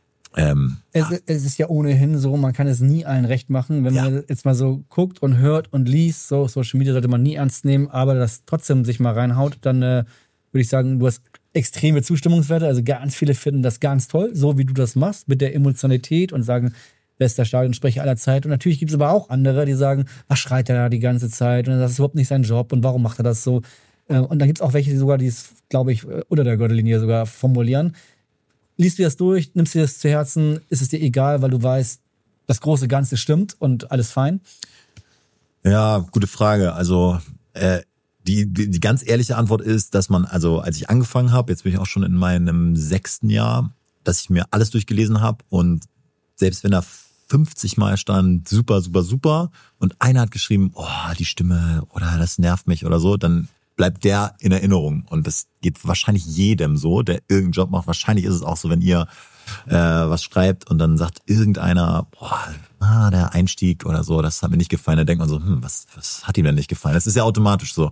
S2: Es ist ja ohnehin so, man kann es nie allen recht machen. Wenn man jetzt mal so guckt und hört und liest, so Social Media sollte man nie ernst nehmen, aber das trotzdem sich mal reinhaut, dann würde ich sagen, du hast extreme Zustimmungswerte, also ganz viele finden das ganz toll, so wie du das machst, mit der Emotionalität und sagen, bester Stadionsprecher aller Zeit. Und natürlich gibt es aber auch andere, die sagen, was schreit er da die ganze Zeit? Und das ist überhaupt nicht sein Job und warum macht er das so? Und dann gibt es auch welche, die sogar, die es, glaube ich, unter der Gürtellinie sogar formulieren. Liest du das durch, nimmst dir das zu Herzen, ist es dir egal, weil du weißt, das große Ganze stimmt und alles fein?
S4: Ja, gute Frage. Also die ganz ehrliche Antwort ist, dass man, also als ich angefangen habe, jetzt bin ich auch schon in meinem 6. Jahr, dass ich mir alles durchgelesen habe und selbst wenn da 50 Mal stand, super und einer hat geschrieben, die Stimme oder das nervt mich oder so, dann bleibt der in Erinnerung. Und das geht wahrscheinlich jedem so, der irgendeinen Job macht. Wahrscheinlich ist es auch so, wenn ihr was schreibt und dann sagt irgendeiner, der Einstieg oder so, das hat mir nicht gefallen. Dann denkt man so, was hat ihm denn nicht gefallen? Das ist ja automatisch so.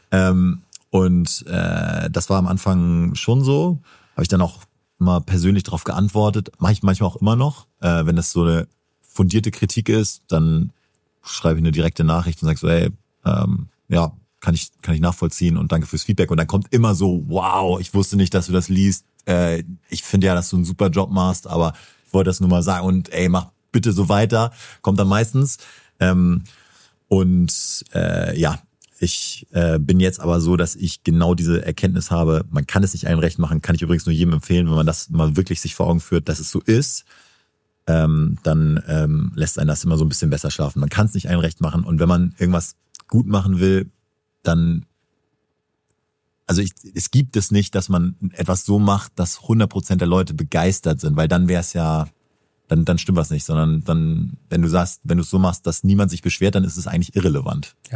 S4: Und das war am Anfang schon so. Habe ich dann auch mal persönlich darauf geantwortet. Mache ich manchmal auch immer noch. Wenn das so eine fundierte Kritik ist, dann schreibe ich eine direkte Nachricht und sage so, hey, kann ich nachvollziehen und danke fürs Feedback. Und dann kommt immer so, wow, ich wusste nicht, dass du das liest. Ich finde ja, dass du einen super Job machst, aber ich wollte das nur mal sagen und mach bitte so weiter. Kommt dann meistens. Ich bin jetzt aber so, dass ich genau diese Erkenntnis habe, man kann es nicht allen recht machen, kann ich übrigens nur jedem empfehlen, wenn man das mal wirklich sich vor Augen führt, dass es so ist, dann lässt einen das immer so ein bisschen besser schlafen. Man kann es nicht allen recht machen und wenn man irgendwas gut machen will, dann, also es gibt es nicht, dass man etwas so macht, dass 100% der Leute begeistert sind, weil dann wäre es ja, dann stimmt was nicht, sondern dann, wenn du es so machst, dass niemand sich beschwert, dann ist es eigentlich irrelevant.
S2: Ja.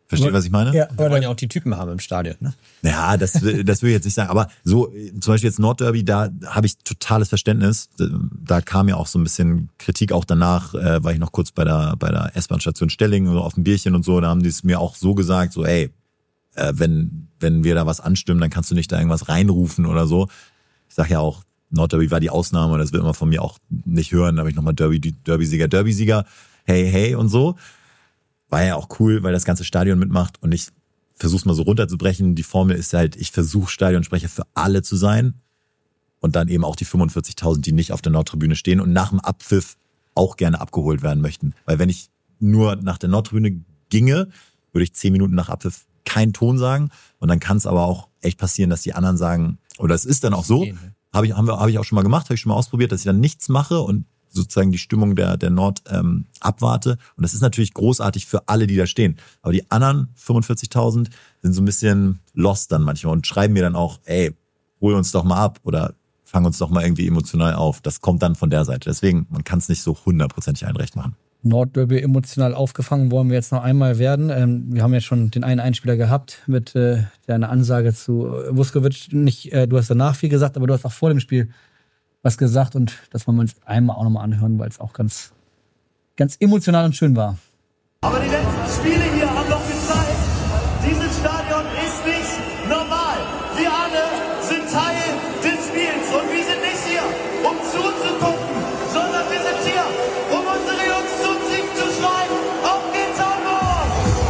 S4: Versteht, was ich meine?
S3: Ja, wir wollen ja auch die Typen haben im Stadion. Ne?
S4: Ja, das will ich jetzt nicht sagen. Aber so, zum Beispiel jetzt Nordderby, da habe ich totales Verständnis. Da kam ja auch so ein bisschen Kritik auch danach, war ich noch kurz bei der S-Bahn-Station Stellingen so auf dem Bierchen und so. Da haben die es mir auch so gesagt, so ey, wenn wir da was anstimmen, dann kannst du nicht da irgendwas reinrufen oder so. Ich sag ja auch, Nordderby war die Ausnahme und das will man von mir auch nicht hören. Da habe ich nochmal Derby-Sieger, hey und so. War ja auch cool, weil das ganze Stadion mitmacht und ich versuch's mal so runterzubrechen. Die Formel ist halt, ich versuche Stadionsprecher für alle zu sein und dann eben auch die 45.000, die nicht auf der Nordtribüne stehen und nach dem Abpfiff auch gerne abgeholt werden möchten. Weil wenn ich nur nach der Nordtribüne ginge, würde ich 10 Minuten nach Abpfiff keinen Ton sagen und dann kann es aber auch echt passieren, dass die anderen sagen, oder es ist dann auch so, habe ich auch schon mal gemacht, habe ich schon mal ausprobiert, dass ich dann nichts mache und sozusagen die Stimmung der Nord abwarte. Und das ist natürlich großartig für alle, die da stehen. Aber die anderen 45.000 sind so ein bisschen lost dann manchmal und schreiben mir dann auch, ey, hol uns doch mal ab oder fang uns doch mal irgendwie emotional auf. Das kommt dann von der Seite. Deswegen, man kann es nicht so 100%ig allen recht machen.
S2: Nordderby emotional aufgefangen wollen wir jetzt noch einmal werden. Wir haben ja schon den einen Einspieler gehabt mit einer Ansage zu Vuskovic. Du hast danach viel gesagt, aber du hast auch vor dem Spiel was gesagt und das wollen wir uns einmal auch nochmal anhören, weil es auch ganz, ganz emotional und schön war.
S5: Aber die letzten Spiele hier haben doch gezeigt, dieses Stadion ist nicht normal. Wir alle sind Teil des Spiels und wir sind nicht hier, um zuzugucken, sondern wir sind hier, um unsere Jungs zum Sieg zu schreiben. Auf geht's, Hamburg!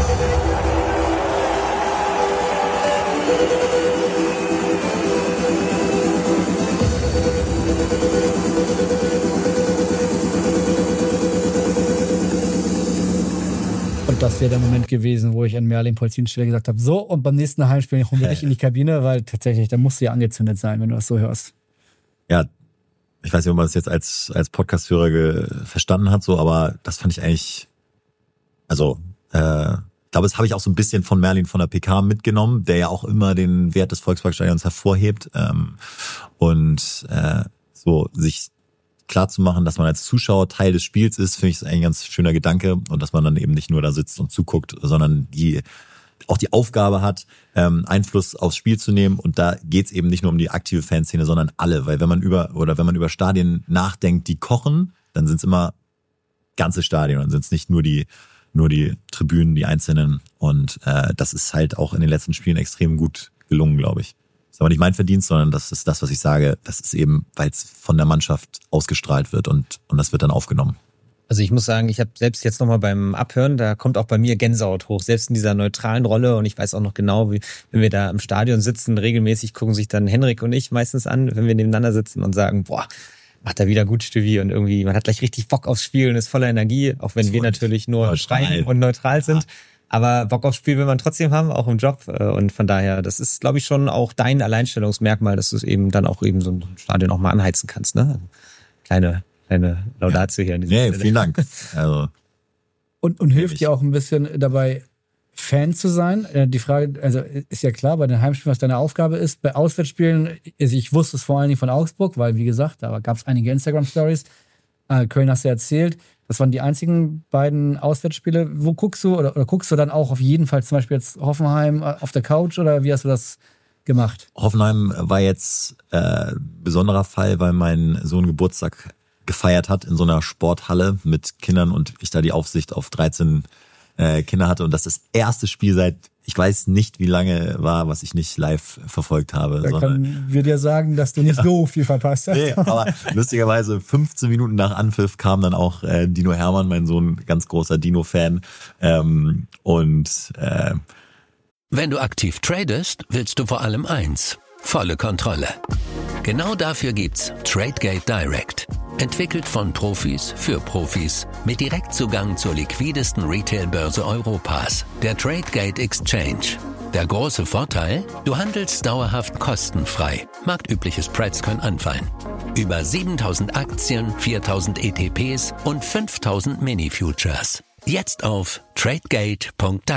S2: Und das wäre der Moment gewesen, wo ich an Merlin Polzins Stelle gesagt habe, so, und beim nächsten Heimspiel holen wir dich in die Kabine, weil tatsächlich, da musst du ja angezündet sein, wenn du das so hörst.
S4: Ja, ich weiß nicht, ob man das jetzt als Podcast-Hörer verstanden hat, so, aber das fand ich eigentlich, also, ich glaube, das habe ich auch so ein bisschen von Merlin von der PK mitgenommen, der ja auch immer den Wert des Volksparkstadions hervorhebt und so sich klar zu machen, dass man als Zuschauer Teil des Spiels ist, finde ich ein ganz schöner Gedanke und dass man dann eben nicht nur da sitzt und zuguckt, sondern auch die Aufgabe hat, Einfluss aufs Spiel zu nehmen und da geht's eben nicht nur um die aktive Fanszene, sondern alle, weil wenn man über Stadien nachdenkt, die kochen, dann sind's immer ganze Stadien, dann sind's nicht nur die Tribünen, die einzelnen und das ist halt auch in den letzten Spielen extrem gut gelungen, glaube ich. Das ist aber nicht mein Verdienst, sondern das ist das, was ich sage. Das ist eben, weil es von der Mannschaft ausgestrahlt wird und das wird dann aufgenommen.
S3: Also ich muss sagen, ich habe selbst jetzt nochmal beim Abhören, da kommt auch bei mir Gänsehaut hoch, selbst in dieser neutralen Rolle und ich weiß auch noch genau, wie wenn wir da im Stadion sitzen, regelmäßig gucken sich dann Henrik und ich meistens an, wenn wir nebeneinander sitzen und sagen, boah, macht er wieder gut, Stevie und irgendwie, man hat gleich richtig Bock aufs Spiel und ist voller Energie, auch wenn wir natürlich nur schreien und neutral sind. Ja. Aber Bock aufs Spiel will man trotzdem haben, auch im Job. Und von daher, das ist, glaube ich, schon auch dein Alleinstellungsmerkmal, dass du es eben dann auch eben so ein Stadion auch mal anheizen kannst. Ne? Kleine Laudatio hier.
S4: Nee, vielen Dank. Also,
S2: und hilft dir auch ein bisschen dabei, Fan zu sein? Die Frage, also ist ja klar, bei den Heimspielen, was deine Aufgabe ist. Bei Auswärtsspielen, also ich wusste es vor allen Dingen von Augsburg, weil, wie gesagt, da gab es einige Instagram-Stories. Köln hast du erzählt. Das waren die einzigen beiden Auswärtsspiele. Wo guckst du oder guckst du dann auch auf jeden Fall zum Beispiel jetzt Hoffenheim auf der Couch oder wie hast du das gemacht?
S4: Hoffenheim war jetzt besonderer Fall, weil mein Sohn Geburtstag gefeiert hat in so einer Sporthalle mit Kindern und ich da die Aufsicht auf 13 Kinder hatte und das erste Spiel seit, ich weiß nicht wie lange war, was ich nicht live verfolgt habe.
S2: Da können wir dir sagen, dass du nicht so viel verpasst hast.
S4: Nee, aber lustigerweise 15 Minuten nach Anpfiff kam dann auch Dino Hermann, mein Sohn, ganz großer Dino-Fan. Wenn
S6: du aktiv tradest, willst du vor allem eins: volle Kontrolle. Genau dafür gibt's Tradegate Direct. Entwickelt von Profis für Profis mit Direktzugang zur liquidesten Retail-Börse Europas, der Tradegate Exchange. Der große Vorteil? Du handelst dauerhaft kostenfrei. Marktübliche Spreads können anfallen. Über 7.000 Aktien, 4.000 ETPs und 5.000 Mini-Futures. Jetzt auf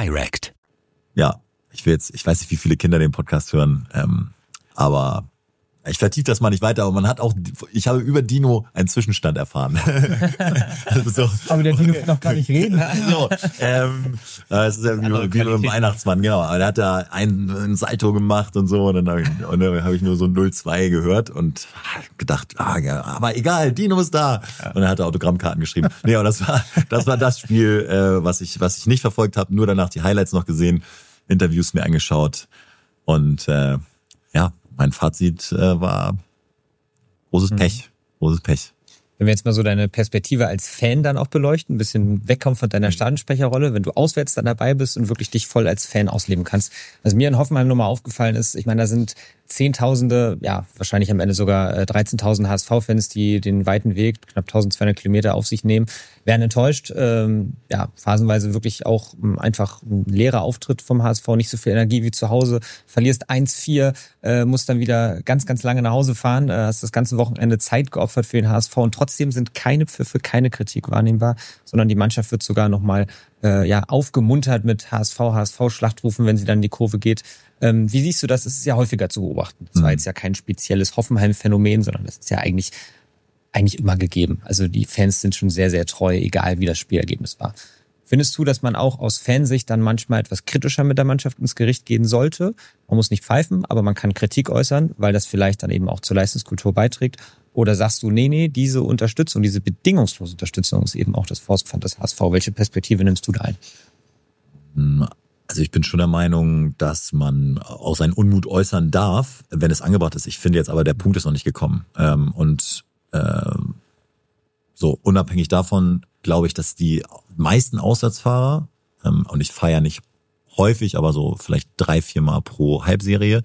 S6: tradegate.direct.
S4: Ja, ich weiß nicht, wie viele Kinder den Podcast hören, aber Ich vertiefe das mal nicht weiter, aber ich habe über Dino einen Zwischenstand erfahren. Also so.
S2: Aber der Dino kann noch gar nicht reden.
S4: So, das ist ja wie ein Weihnachtsmann, genau. Aber der hat da einen Salto gemacht und so, und dann habe ich nur so 0-2 gehört und gedacht, ja, aber egal, Dino ist da. Und er hat Autogrammkarten geschrieben. Nee, aber das war das Spiel, was ich nicht verfolgt habe, nur danach die Highlights noch gesehen, Interviews mir angeschaut und mein Fazit war großes Pech.
S3: Wenn wir jetzt mal so deine Perspektive als Fan dann auch beleuchten, ein bisschen wegkommen von deiner Stadionsprecherrolle, wenn du auswärts dann dabei bist und wirklich dich voll als Fan ausleben kannst. Was mir in Hoffenheim nochmal aufgefallen ist, ich meine, da sind Zehntausende, wahrscheinlich am Ende sogar 13.000 HSV-Fans, die den weiten Weg, knapp 1.200 Kilometer auf sich nehmen, werden enttäuscht. Phasenweise wirklich auch einfach ein leerer Auftritt vom HSV, nicht so viel Energie wie zu Hause. Verlierst 1-4, musst dann wieder ganz, ganz lange nach Hause fahren, hast das ganze Wochenende Zeit geopfert für den HSV und trotzdem sind keine Pfiffe, keine Kritik wahrnehmbar, sondern die Mannschaft wird sogar nochmal aufgemuntert mit HSV-Schlachtrufen, wenn sie dann in die Kurve geht. Wie siehst du das? Es ist ja häufiger zu beobachten. Das war jetzt ja kein spezielles Hoffenheim-Phänomen, sondern das ist ja eigentlich immer gegeben. Also die Fans sind schon sehr, sehr treu, egal wie das Spielergebnis war. Findest du, dass man auch aus Fansicht dann manchmal etwas kritischer mit der Mannschaft ins Gericht gehen sollte? Man muss nicht pfeifen, aber man kann Kritik äußern, weil das vielleicht dann eben auch zur Leistungskultur beiträgt. Oder sagst du, nee, diese Unterstützung, diese bedingungslose Unterstützung ist eben auch das Faustpfand des HSV. Welche Perspektive nimmst du da ein?
S4: Also ich bin schon der Meinung, dass man auch seinen Unmut äußern darf, wenn es angebracht ist. Ich finde jetzt aber, der Punkt ist noch nicht gekommen. So unabhängig davon glaube ich, dass die meisten Auswärtsfahrer, und ich fahre ja nicht häufig, aber so vielleicht 3-4 Mal pro Halbserie,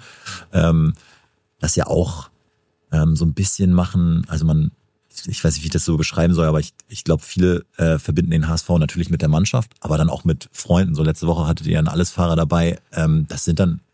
S4: das ja auch so ein bisschen machen, also ich weiß nicht, wie ich das so beschreiben soll, aber ich glaube, viele verbinden den HSV natürlich mit der Mannschaft, aber dann auch mit Freunden. So letzte Woche hattet ihr einen Allesfahrer dabei. Das sind dann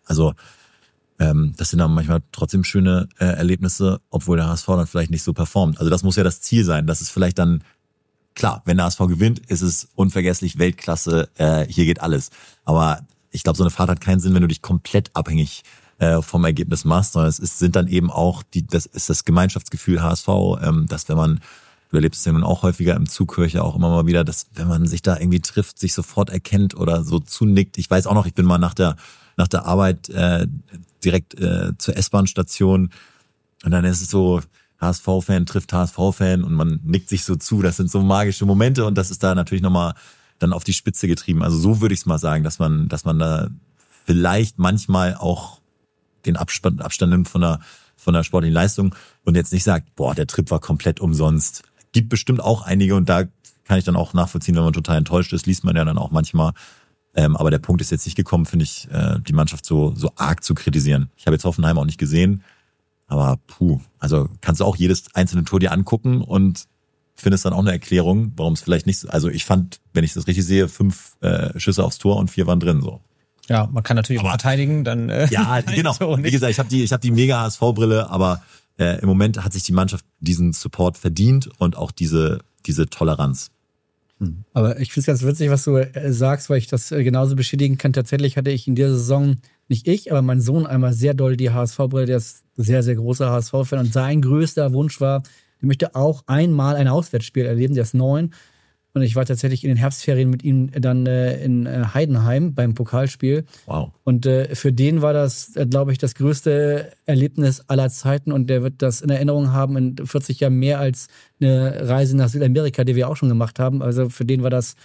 S4: manchmal trotzdem schöne Erlebnisse, obwohl der HSV dann vielleicht nicht so performt. Also das muss ja das Ziel sein, dass es vielleicht dann, klar, wenn der HSV gewinnt, ist es unvergesslich, Weltklasse, hier geht alles. Aber ich glaube, so eine Fahrt hat keinen Sinn, wenn du dich komplett abhängig vom Ergebnis machst, sondern sind dann eben auch das ist das Gemeinschaftsgefühl HSV, dass wenn man, du erlebst es ja nun auch häufiger im Zugkirche auch immer mal wieder, dass wenn man sich da irgendwie trifft, sich sofort erkennt oder so zunickt. Ich weiß auch noch, ich bin mal nach der Arbeit direkt zur S-Bahn-Station und dann ist es so, HSV-Fan trifft HSV-Fan und man nickt sich so zu. Das sind so magische Momente und das ist da natürlich nochmal dann auf die Spitze getrieben. Also so würde ich es mal sagen, dass man da vielleicht manchmal auch den Abstand nimmt von der sportlichen Leistung und jetzt nicht sagt, boah, der Trip war komplett umsonst. Gibt bestimmt auch einige und da kann ich dann auch nachvollziehen, wenn man total enttäuscht ist, liest man ja dann auch manchmal. Aber der Punkt ist jetzt nicht gekommen, finde ich, die Mannschaft so arg zu kritisieren. Ich habe jetzt Hoffenheim auch nicht gesehen, aber also kannst du auch jedes einzelne Tor dir angucken und findest dann auch eine Erklärung, warum es vielleicht nicht so, also ich fand, wenn ich das richtig sehe, 5 Schüsse aufs Tor und 4 waren drin, so.
S3: Ja, man kann natürlich auch verteidigen, dann.
S4: Ja, genau. Wie gesagt, ich hab die mega HSV-Brille, aber im Moment hat sich die Mannschaft diesen Support verdient und auch diese Toleranz.
S2: Aber ich finde es ganz witzig, was du sagst, weil ich das genauso bestätigen kann. Tatsächlich hatte ich in dieser Saison, nicht ich, aber mein Sohn einmal sehr doll die HSV-Brille. Der ist sehr, sehr großer HSV-Fan und sein größter Wunsch war, er möchte auch einmal ein Auswärtsspiel erleben. Der ist 9. Und ich war tatsächlich in den Herbstferien mit ihm dann in Heidenheim beim Pokalspiel.
S4: Wow.
S2: Und für den war das, glaube ich, das größte Erlebnis aller Zeiten. Und der wird das in Erinnerung haben in 40 Jahren mehr als eine Reise nach Südamerika, die wir auch schon gemacht haben. Also für den war das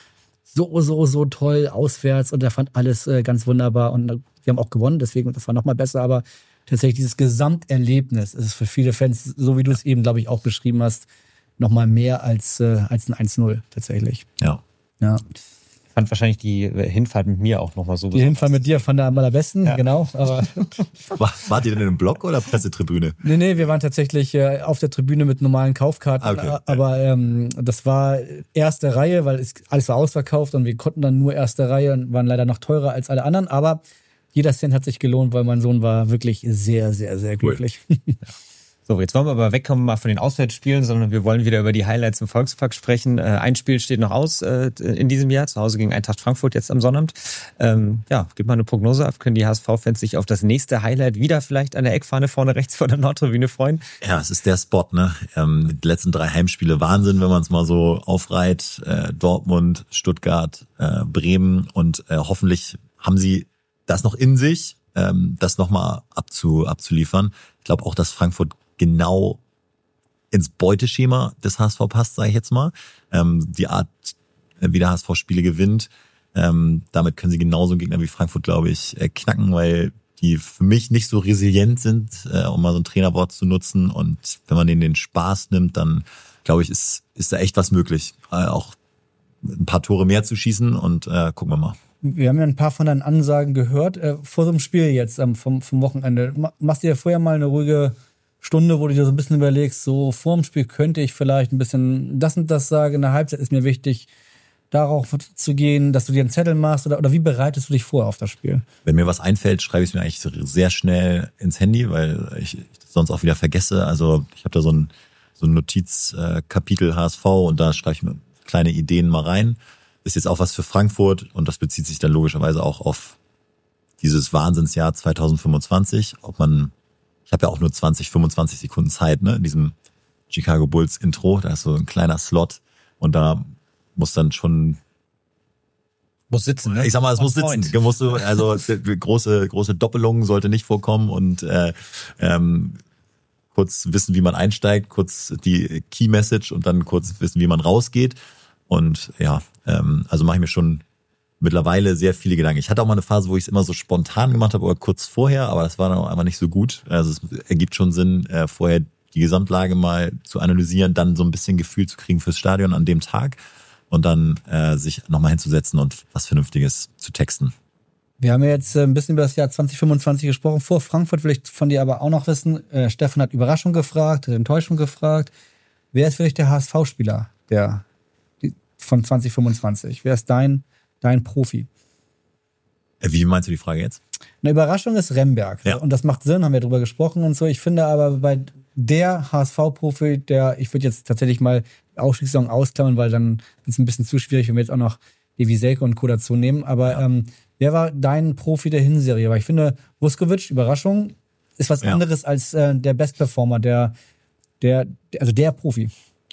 S2: so toll auswärts. Und er fand alles ganz wunderbar. Und wir haben auch gewonnen, deswegen, das war nochmal besser. Aber tatsächlich dieses Gesamterlebnis ist für viele Fans, so wie du es eben, glaube ich, auch beschrieben hast, nochmal mehr als ein 1-0 tatsächlich.
S4: Ja.
S3: Ich fand wahrscheinlich die Hinfahrt mit mir auch nochmal so.
S2: Die Hinfahrt mit dir fand er am allerbesten, ja. Genau. Aber
S4: wart ihr denn im Block oder Pressetribüne?
S2: Nee, wir waren tatsächlich auf der Tribüne mit normalen Kaufkarten. Okay. Aber das war erste Reihe, weil alles war ausverkauft und wir konnten dann nur erste Reihe und waren leider noch teurer als alle anderen. Aber jeder Cent hat sich gelohnt, weil mein Sohn war wirklich sehr, sehr, sehr glücklich.
S4: Cool.
S3: So, jetzt wollen wir aber wegkommen mal von den Auswärtsspielen, sondern wir wollen wieder über die Highlights im Volkspark sprechen. Ein Spiel steht noch aus in diesem Jahr, zu Hause gegen Eintracht Frankfurt jetzt am Sonnabend. Gib mal eine Prognose ab. Können die HSV-Fans sich auf das nächste Highlight wieder vielleicht an der Eckfahne vorne rechts vor der Nordtribüne freuen?
S4: Ja, es ist der Spot, ne? Die letzten 3 Heimspiele Wahnsinn, wenn man es mal so aufreiht. Dortmund, Stuttgart, Bremen und hoffentlich haben sie das noch in sich, das nochmal abzuliefern. Ich glaube auch, dass Frankfurt genau ins Beuteschema des HSV passt, sage ich jetzt mal. Die Art, wie der HSV Spiele gewinnt, damit können sie genauso einen Gegner wie Frankfurt, glaube ich, knacken, weil die für mich nicht so resilient sind, um mal so ein Trainerwort zu nutzen. Und wenn man denen den Spaß nimmt, dann, glaube ich, ist da echt was möglich. Auch ein paar Tore mehr zu schießen und gucken wir mal.
S2: Wir haben ja ein paar von deinen Ansagen gehört. Vor so einem Spiel jetzt vom Wochenende. Machst du ja vorher mal eine ruhige Stunde, wo du dir so ein bisschen überlegst, so vor dem Spiel könnte ich vielleicht ein bisschen das und das sagen. In der Halbzeit ist mir wichtig, darauf zu gehen, dass du dir einen Zettel machst oder wie bereitest du dich vor auf das Spiel?
S4: Wenn mir was einfällt, schreibe ich es mir eigentlich sehr schnell ins Handy, weil ich das sonst auch wieder vergesse. Also ich habe da so ein Notizkapitel HSV und da schreibe ich mir kleine Ideen mal rein. Ist jetzt auch was für Frankfurt und das bezieht sich dann logischerweise auch auf dieses Wahnsinnsjahr 2025. Ich habe ja auch nur 25 Sekunden Zeit, ne, in diesem Chicago Bulls Intro, da ist so ein kleiner Slot und da muss dann schon
S3: sitzen, ne?
S4: Ich sag mal, es muss sitzen. Also große Doppelungen sollte nicht vorkommen und kurz wissen, wie man einsteigt, kurz die Key Message und dann kurz wissen, wie man rausgeht. Und ja, also mache ich mir schon mittlerweile sehr viele Gedanken. Ich hatte auch mal eine Phase, wo ich es immer so spontan gemacht habe oder kurz vorher, aber das war dann auch einfach nicht so gut. Also es ergibt schon Sinn, vorher die Gesamtlage mal zu analysieren, dann so ein bisschen Gefühl zu kriegen fürs Stadion an dem Tag und dann sich nochmal hinzusetzen und was Vernünftiges zu texten.
S2: Wir haben ja jetzt ein bisschen über das Jahr 2025 gesprochen. Vor Frankfurt will ich von dir aber auch noch wissen, Steffen hat Überraschung gefragt, hat Enttäuschung gefragt. Wer ist für dich der HSV-Spieler von 2025? Wer ist dein Profi?
S4: Wie meinst du die Frage jetzt?
S2: Eine Überraschung ist Remberg.
S4: Ja.
S2: Und das macht Sinn, haben wir drüber gesprochen und so. Ich finde aber bei der HSV-Profi, ich würde jetzt tatsächlich mal die Ausstiegssaison ausklammern, weil dann ist es ein bisschen zu schwierig, wenn wir jetzt auch noch Levi Selke und Co. dazu nehmen. Aber wer war dein Profi der Hinserie? Weil ich finde, Vuskovic, Überraschung, ist was anderes als der Best-Performer, der Profi.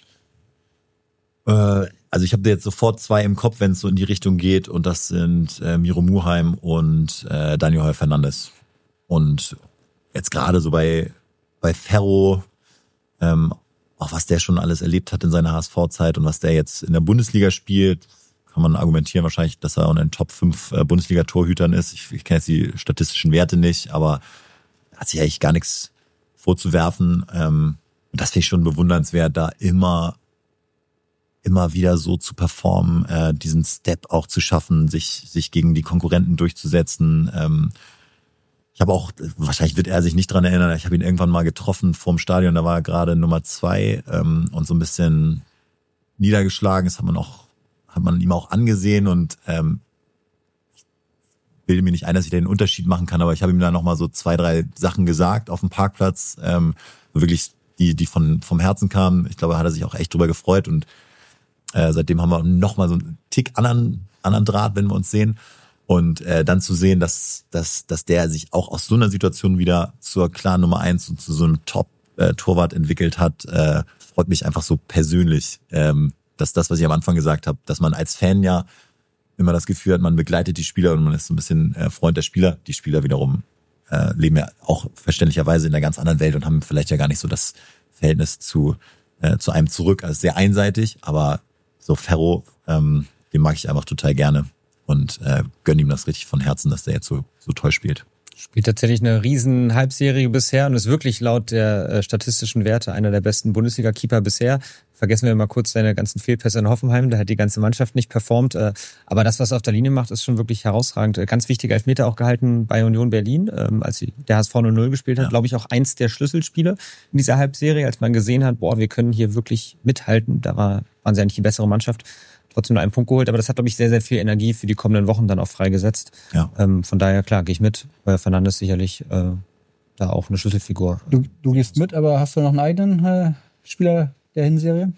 S4: Also ich habe jetzt sofort 2 im Kopf, wenn es so in die Richtung geht und das sind Miro Muheim und Daniel Heuer Fernandes. Und jetzt gerade so bei Ferro, auch was der schon alles erlebt hat in seiner HSV-Zeit und was der jetzt in der Bundesliga spielt, kann man argumentieren wahrscheinlich, dass er unter den Top 5 Bundesliga-Torhütern ist. Ich kenne jetzt die statistischen Werte nicht, aber hat sich eigentlich gar nichts vorzuwerfen. Und das finde ich schon bewundernswert, da immer wieder so zu performen, diesen Step auch zu schaffen, sich gegen die Konkurrenten durchzusetzen. Ich habe auch, wahrscheinlich wird er sich nicht dran erinnern, ich habe ihn irgendwann mal getroffen vorm Stadion, da war er gerade Nummer 2 und so ein bisschen niedergeschlagen. Das hat man ihm auch angesehen und ich bilde mir nicht ein, dass ich da den Unterschied machen kann, aber ich habe ihm da nochmal so 2, 3 Sachen gesagt auf dem Parkplatz, wirklich die vom Herzen kamen. Ich glaube, da hat er sich auch echt drüber gefreut und seitdem haben wir nochmal so einen Tick anderen Draht, wenn wir uns sehen. Und dann zu sehen, dass der sich auch aus so einer Situation wieder zur klaren Nummer 1 und zu so einem Top-Torwart entwickelt hat, freut mich einfach so persönlich. Dass das, was ich am Anfang gesagt habe, dass man als Fan ja immer das Gefühl hat, man begleitet die Spieler und man ist so ein bisschen Freund der Spieler. Die Spieler wiederum leben ja auch verständlicherweise in einer ganz anderen Welt und haben vielleicht ja gar nicht so das Verhältnis zu einem zurück. Also sehr einseitig, aber so Ferro, den mag ich einfach total gerne und gönne ihm das richtig von Herzen, dass der jetzt so toll spielt.
S3: Spielt tatsächlich eine riesen Halbserie bisher und ist wirklich laut der statistischen Werte einer der besten Bundesliga-Keeper bisher. Vergessen wir mal kurz seine ganzen Fehlpässe in Hoffenheim, da hat die ganze Mannschaft nicht performt. Aber das, was er auf der Linie macht, ist schon wirklich herausragend. Ganz wichtiger Elfmeter auch gehalten bei Union Berlin, als der HSV 0-0 gespielt hat. Ja. Glaube ich auch eins der Schlüsselspiele in dieser Halbserie, als man gesehen hat, wir können hier wirklich mithalten. Da waren sie eigentlich die bessere Mannschaft. Trotzdem nur einen Punkt geholt, aber das hat, glaube ich, sehr, sehr viel Energie für die kommenden Wochen dann auch freigesetzt. Ja. Von daher, klar, gehe ich mit. Fernandes sicherlich da da auch eine Schlüsselfigur.
S2: Du gehst mit, aber hast du noch einen eigenen Spieler der Hinserie?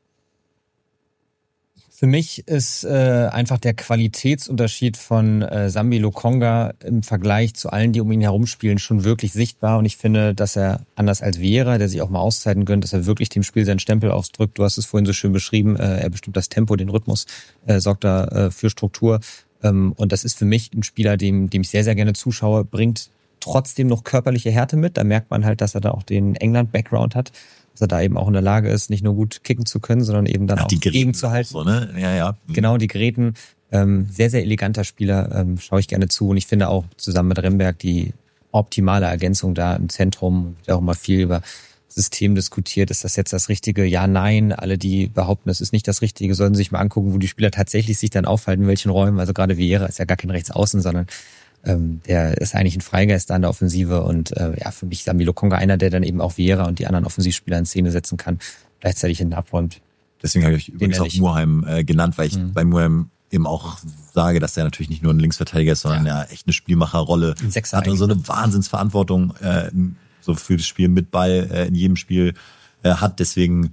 S3: Für mich ist einfach der Qualitätsunterschied von Sambi Lokonga im Vergleich zu allen, die um ihn herum spielen, schon wirklich sichtbar. Und ich finde, dass er, anders als Vieira, der sich auch mal Auszeiten gönnt, dass er wirklich dem Spiel seinen Stempel aufdrückt. Du hast es vorhin so schön beschrieben, er bestimmt das Tempo, den Rhythmus, sorgt da für Struktur. Und das ist für mich ein Spieler, dem ich sehr, sehr gerne zuschaue, bringt trotzdem noch körperliche Härte mit. Da merkt man halt, dass er da auch den England-Background hat. Dass er da eben auch in der Lage ist, nicht nur gut kicken zu können, sondern eben dann auch gegenzuhalten.
S4: So, ne? Ja.
S3: Genau, die Gräten. Sehr, sehr eleganter Spieler, schaue ich gerne zu. Und ich finde auch zusammen mit Remberg die optimale Ergänzung da im Zentrum. Wird auch immer viel über System diskutiert. Ist das jetzt das Richtige? Ja, nein. Alle, die behaupten, es ist nicht das Richtige, sollen sich mal angucken, wo die Spieler tatsächlich sich dann aufhalten, in welchen Räumen. Also gerade Vieira ist ja gar kein Rechtsaußen, sondern der ist eigentlich ein Freigeist da in der Offensive und für mich ist Sambi Lokonga einer, der dann eben auch Vieira und die anderen Offensivspieler in Szene setzen kann, gleichzeitig hinten abräumt.
S4: Deswegen habe ich übrigens auch Muheim genannt, weil ich bei Muheim eben auch sage, dass er natürlich nicht nur ein Linksverteidiger ist, sondern ja echt eine Spielmacherrolle hat und so eine Wahnsinnsverantwortung so für das Spiel mit Ball in jedem Spiel hat. Deswegen,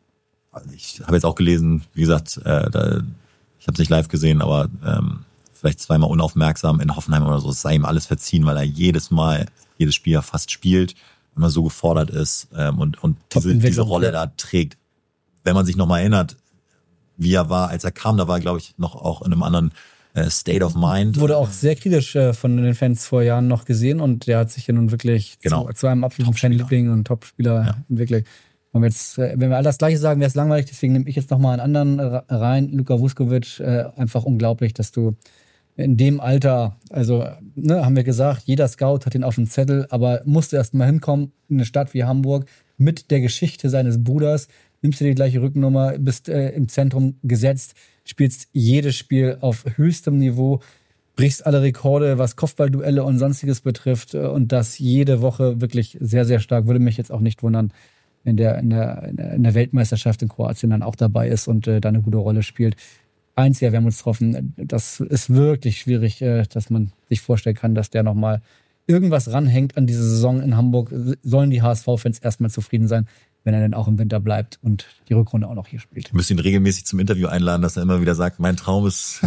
S4: ich habe jetzt auch gelesen, wie gesagt, ich habe es nicht live gesehen, aber vielleicht zweimal unaufmerksam in Hoffenheim oder so, es sei ihm alles verziehen, weil er jedes Spiel ja fast spielt, immer so gefordert ist und diese Rolle da trägt. Wenn man sich nochmal erinnert, wie er war, als er kam, da war er, glaube ich, noch auch in einem anderen State of Mind.
S2: Wurde auch sehr kritisch von den Fans vor Jahren noch gesehen und der hat sich ja nun wirklich zu einem absoluten Fanliebling und Topspieler entwickelt. Und jetzt, wenn wir all das Gleiche sagen, wäre es langweilig, deswegen nehme ich jetzt nochmal einen anderen rein, Luka Vuskovic, einfach unglaublich, dass du in dem Alter, also haben wir gesagt, jeder Scout hat ihn auf dem Zettel, aber musste erst mal hinkommen in eine Stadt wie Hamburg mit der Geschichte seines Bruders, nimmst du die gleiche Rückennummer, bist im Zentrum gesetzt, spielst jedes Spiel auf höchstem Niveau, brichst alle Rekorde, was Kopfballduelle und Sonstiges betrifft und das jede Woche wirklich sehr, sehr stark. Würde mich jetzt auch nicht wundern, wenn der in der Weltmeisterschaft in Kroatien dann auch dabei ist und da eine gute Rolle spielt. Wir haben uns getroffen. Das ist wirklich schwierig, dass man sich vorstellen kann, dass der nochmal irgendwas ranhängt an diese Saison in Hamburg. Sollen die HSV-Fans erstmal zufrieden sein, wenn er dann auch im Winter bleibt und die Rückrunde auch noch hier spielt.
S4: Wir müssen ihn regelmäßig zum Interview einladen, dass er immer wieder sagt, mein Traum ist,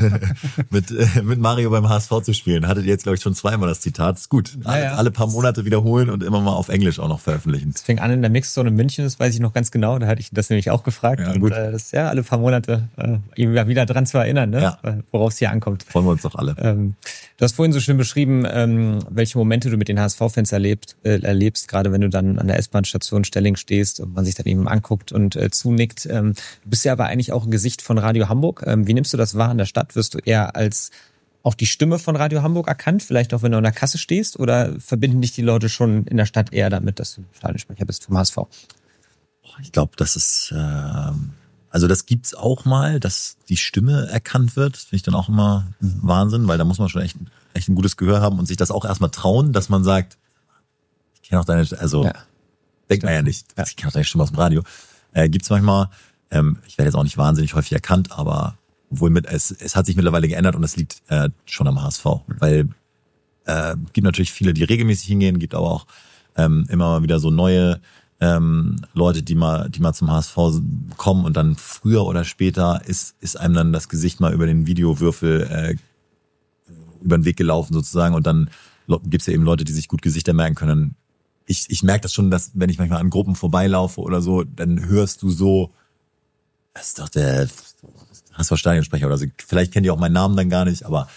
S4: mit Mario beim HSV zu spielen. Hattet ihr jetzt, glaube ich, schon zweimal das Zitat. Ist gut. Alle paar Monate wiederholen und immer mal auf Englisch auch noch veröffentlichen.
S3: Es fing an in der Mixzone in München, das weiß ich noch ganz genau. Da hatte ich das nämlich auch gefragt.
S4: Ja,
S3: und
S4: gut.
S3: Das ist ja alle paar Monate ihm wieder dran zu erinnern, ne?
S4: Ja.
S3: Worauf es hier ankommt.
S4: Freuen wir uns doch alle.
S3: Du hast vorhin so schön beschrieben, welche Momente du mit den HSV-Fans erlebst, gerade wenn du dann an der S-Bahn-Station Stelling stehst und man sich dann eben anguckt und zunickt. Du bist ja aber eigentlich auch ein Gesicht von Radio Hamburg. Wie nimmst du das wahr in der Stadt? Wirst du eher als auch die Stimme von Radio Hamburg erkannt, vielleicht auch wenn du an der Kasse stehst, oder verbinden dich die Leute schon in der Stadt eher damit, dass du Stadionsprecher bist vom HSV?
S4: Ich glaube, das ist, also das gibt's auch mal, dass die Stimme erkannt wird. Das finde ich dann auch immer Wahnsinn, weil da muss man schon echt ein gutes Gehör haben und sich das auch erstmal trauen, dass man sagt, ich kenne auch deine, denkt man ja nicht, ich kenne auch deine Stimme aus dem Radio. Gibt's manchmal, ich werde jetzt auch nicht wahnsinnig häufig erkannt, aber obwohl es hat sich mittlerweile geändert und das liegt schon am HSV, weil gibt natürlich viele, die regelmäßig hingehen, gibt aber auch immer mal wieder so neue Leute, die mal zum HSV kommen und dann früher oder später ist einem dann das Gesicht mal über den Videowürfel über den Weg gelaufen sozusagen und dann gibt's ja eben Leute, die sich gut Gesichter merken können. Ich merke das schon, dass wenn ich manchmal an Gruppen vorbeilaufe oder so, dann hörst du so, das ist doch der HSV-Stadionsprecher oder so. Vielleicht kennt ihr auch meinen Namen dann gar nicht, aber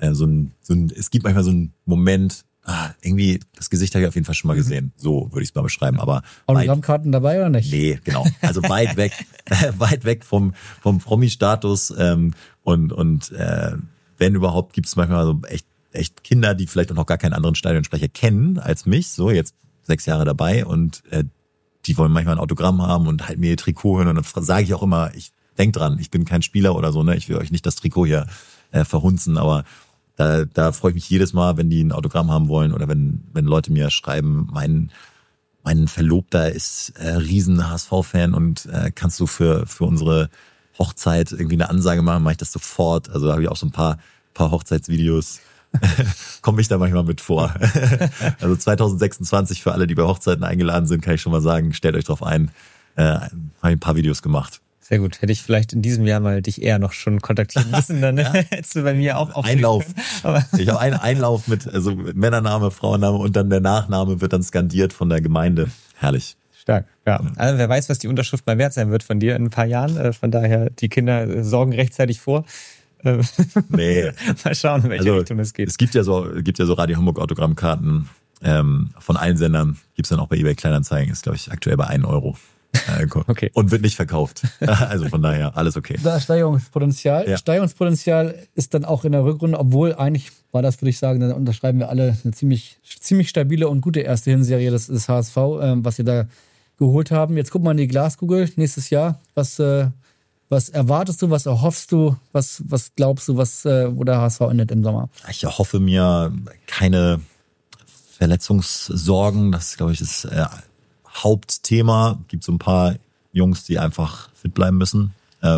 S4: es gibt manchmal so einen Moment, irgendwie, das Gesicht habe ich auf jeden Fall schon mal gesehen. So würde ich es mal beschreiben. Aber
S2: Autogrammkarten dabei oder nicht?
S4: Nee, genau. Also weit weg vom Promi-Status und wenn überhaupt, gibt es manchmal so echt Kinder, die vielleicht auch noch gar keinen anderen Stadionsprecher kennen als mich. So, jetzt 6 Jahre dabei und die wollen manchmal ein Autogramm haben und halt mir ihr Trikot hören. Und dann sage ich auch immer, denk dran, ich bin kein Spieler oder so, ne? Ich will euch nicht das Trikot hier verhunzen, aber da freue ich mich jedes Mal, wenn die ein Autogramm haben wollen oder wenn Leute mir schreiben, mein Verlobter ist riesen HSV-Fan und kannst du für unsere Hochzeit irgendwie eine Ansage machen, mache ich das sofort. Also da habe ich auch so ein paar Hochzeitsvideos komme ich da manchmal mit vor. Also 2026 für alle, die bei Hochzeiten eingeladen sind, kann ich schon mal sagen, stellt euch drauf ein. Habe ein paar Videos gemacht.
S3: Sehr gut. Hätte ich vielleicht in diesem Jahr mal dich eher noch schon kontaktieren müssen, dann hättest du bei mir auch
S4: Einlauf. Ich habe einen Einlauf mit Männername, Frauenname und dann der Nachname wird dann skandiert von der Gemeinde. Herrlich.
S3: Stark, ja. Also wer weiß, was die Unterschrift mal wert sein wird von dir in ein paar Jahren. Von daher, die Kinder sorgen rechtzeitig vor.
S4: Nee.
S3: Mal schauen, in welche Richtung es geht.
S4: Es gibt ja so Radio Hamburg Autogrammkarten von allen Sendern. Gibt's dann auch bei eBay Kleinanzeigen. Ist, glaube ich, aktuell bei 1 Euro.
S3: Okay.
S4: Und wird nicht verkauft. Also von daher, alles okay.
S2: Da Steigerungspotenzial.
S4: Ja.
S2: Steigerungspotenzial ist dann auch in der Rückrunde, obwohl eigentlich war das, würde ich sagen, da unterschreiben wir alle eine ziemlich stabile und gute erste Hinserie des HSV, was sie da geholt haben. Jetzt guck mal in die Glaskugel nächstes Jahr. Was erwartest du, was erhoffst du, was glaubst du, wo der HSV endet im Sommer?
S4: Ich erhoffe mir keine Verletzungssorgen. Das ist, glaube ich, das Hauptthema. Es gibt so ein paar Jungs, die einfach fit bleiben müssen.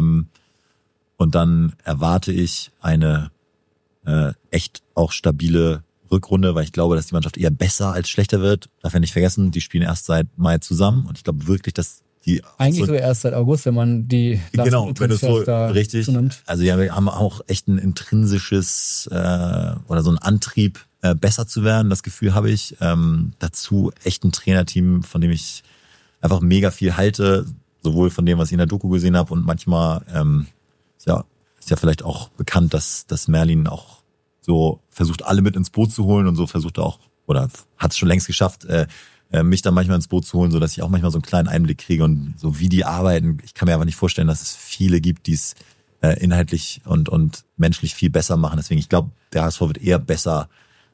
S4: Und dann erwarte ich eine echt auch stabile Rückrunde, weil ich glaube, dass die Mannschaft eher besser als schlechter wird. Darf ja nicht vergessen, die spielen erst seit Mai zusammen. Und ich glaube wirklich, dass die...
S2: Eigentlich so erst seit August, wenn man die...
S4: Genau, wenn du so richtig...
S2: Zunimmt.
S4: Also ja, wir haben auch echt ein intrinsisches oder so einen Antrieb, besser zu werden. Das Gefühl habe ich. Dazu echt ein Trainerteam, von dem ich einfach mega viel halte. Sowohl von dem, was ich in der Doku gesehen habe und manchmal ist ja vielleicht auch bekannt, dass Merlin auch so versucht, alle mit ins Boot zu holen und so versucht er auch, oder hat es schon längst geschafft, mich dann manchmal ins Boot zu holen, so dass ich auch manchmal so einen kleinen Einblick kriege und so wie die arbeiten. Ich kann mir aber nicht vorstellen, dass es viele gibt, die es inhaltlich und menschlich viel besser machen. Deswegen, ich glaube, der HSV wird eher besser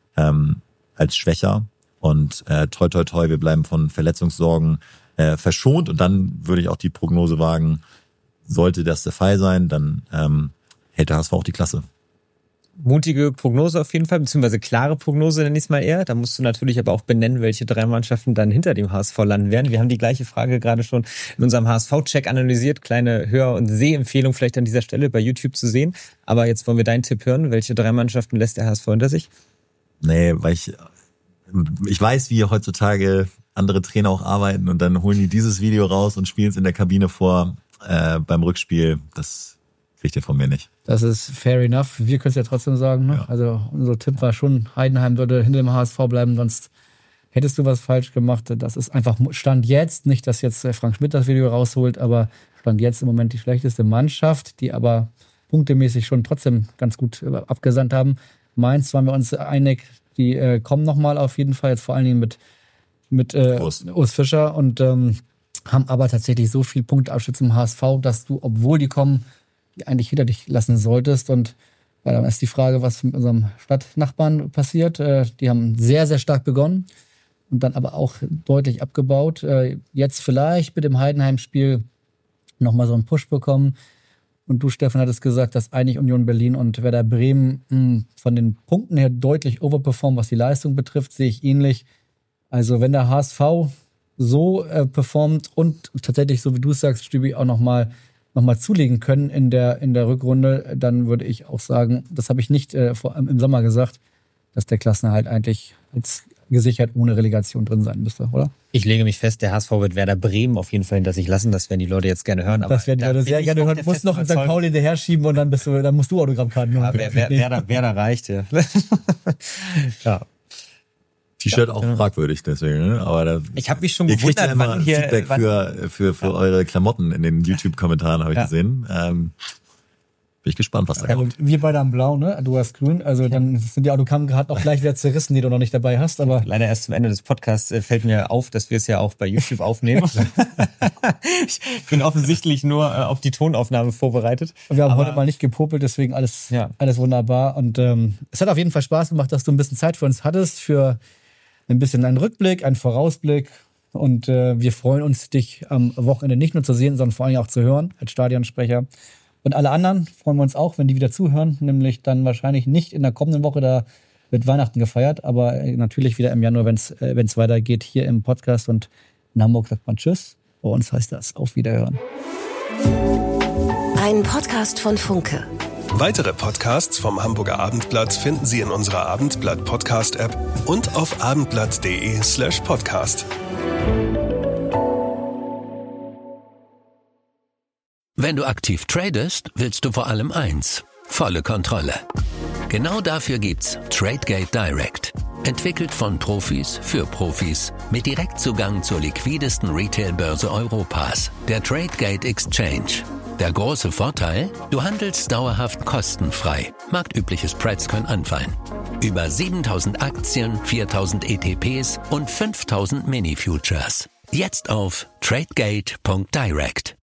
S4: als schwächer. Und toi, toi, toi, wir bleiben von Verletzungssorgen verschont. Und dann würde ich auch die Prognose wagen, sollte das der Fall sein, dann hält der HSV auch die Klasse.
S3: Mutige Prognose auf jeden Fall, beziehungsweise klare Prognose nenne ich es mal eher. Da musst du natürlich aber auch benennen, welche 3 Mannschaften dann hinter dem HSV landen werden. Wir haben die gleiche Frage gerade schon in unserem HSV-Check analysiert. Kleine Hör- und Sehempfehlung vielleicht an dieser Stelle bei YouTube zu sehen. Aber jetzt wollen wir deinen Tipp hören. Welche 3 Mannschaften lässt der HSV hinter sich?
S4: Nee, weil ich weiß, wie heutzutage andere Trainer auch arbeiten und dann holen die dieses Video raus und spielen es in der Kabine vor beim Rückspiel. Das kriegt ihr von mir nicht.
S2: Das ist fair enough. Wir können es ja trotzdem sagen. Ne?
S4: Ja.
S2: Also unser Tipp war schon, Heidenheim sollte hinter dem HSV bleiben, sonst hättest du was falsch gemacht. Das ist einfach Stand jetzt, nicht, dass jetzt Frank Schmidt das Video rausholt, aber Stand jetzt im Moment die schlechteste Mannschaft, die aber punktemäßig schon trotzdem ganz gut abgesandt haben. Mainz waren wir uns einig, die kommen nochmal auf jeden Fall, jetzt vor allen Dingen mit Urs Fischer und haben aber tatsächlich so viel Punkteabschnitt zum HSV, dass du, obwohl die kommen, die eigentlich hinter dich lassen solltest. Und dann ist die Frage, was mit unserem Stadtnachbarn passiert. Die haben sehr, sehr stark begonnen und dann aber auch deutlich abgebaut. Jetzt vielleicht mit dem Heidenheim-Spiel nochmal so einen Push bekommen. Und du, Stefan, hattest gesagt, dass eigentlich Union Berlin und Werder Bremen von den Punkten her deutlich overperformen, was die Leistung betrifft, sehe ich ähnlich. Also wenn der HSV so performt und tatsächlich, so wie du es sagst, Stübi, auch nochmal zulegen können in der Rückrunde, dann würde ich auch sagen, das habe ich nicht im Sommer gesagt, dass der Klassenerhalt eigentlich als gesichert ohne Relegation drin sein müsste, oder?
S3: Ich lege mich fest, der HSV wird Werder Bremen auf jeden Fall hinter sich lassen. Das werden die Leute jetzt gerne hören. Aber
S2: das werden die Leute sehr gerne hören. Du musst noch in St. Pauli hinterher schieben und dann musst du Autogrammkarten haben.
S3: Ja, Werder reicht, ja. Ja.
S4: T-Shirt auch fragwürdig deswegen, ne? Aber
S3: ich habe mich schon
S4: gewundert,
S3: gewundert,
S4: ja immer
S3: wann hier
S4: Feedback für eure Klamotten in den YouTube-Kommentaren habe ich gesehen. Bin ich gespannt, was da kommt.
S2: Wir beide haben blau, ne? Du hast grün. Also dann sind die Autogrammkarten auch gleich wieder zerrissen, die du noch nicht dabei hast. Aber
S3: leider erst zum Ende des Podcasts fällt mir auf, dass wir es ja auch bei YouTube aufnehmen. Ich bin offensichtlich nur auf die Tonaufnahme vorbereitet.
S2: Wir haben heute mal nicht gepopelt, deswegen alles wunderbar. Und es hat auf jeden Fall Spaß gemacht, dass du ein bisschen Zeit für uns hattest, für ein bisschen einen Rückblick, einen Vorausblick. Und wir freuen uns, dich am Wochenende nicht nur zu sehen, sondern vor allem auch zu hören als Stadionsprecher. Und alle anderen freuen wir uns auch, wenn die wieder zuhören, nämlich dann wahrscheinlich nicht in der kommenden Woche, da wird Weihnachten gefeiert, aber natürlich wieder im Januar, wenn es weitergeht, hier im Podcast. Und in Hamburg sagt man Tschüss. Bei uns heißt das Auf Wiederhören.
S7: Ein Podcast von Funke.
S1: Weitere Podcasts vom Hamburger Abendblatt finden Sie in unserer Abendblatt-Podcast-App und auf abendblatt.de/podcast.
S6: Wenn du aktiv tradest, willst du vor allem eins: volle Kontrolle. Genau dafür gibt's Tradegate Direct. Entwickelt von Profis für Profis mit Direktzugang zur liquidesten Retail-Börse Europas, der Tradegate Exchange. Der große Vorteil? Du handelst dauerhaft kostenfrei. Marktübliche Spreads können anfallen. Über 7.000 Aktien, 4.000 ETPs und 5.000 Mini-Futures. Jetzt auf tradegate.direct.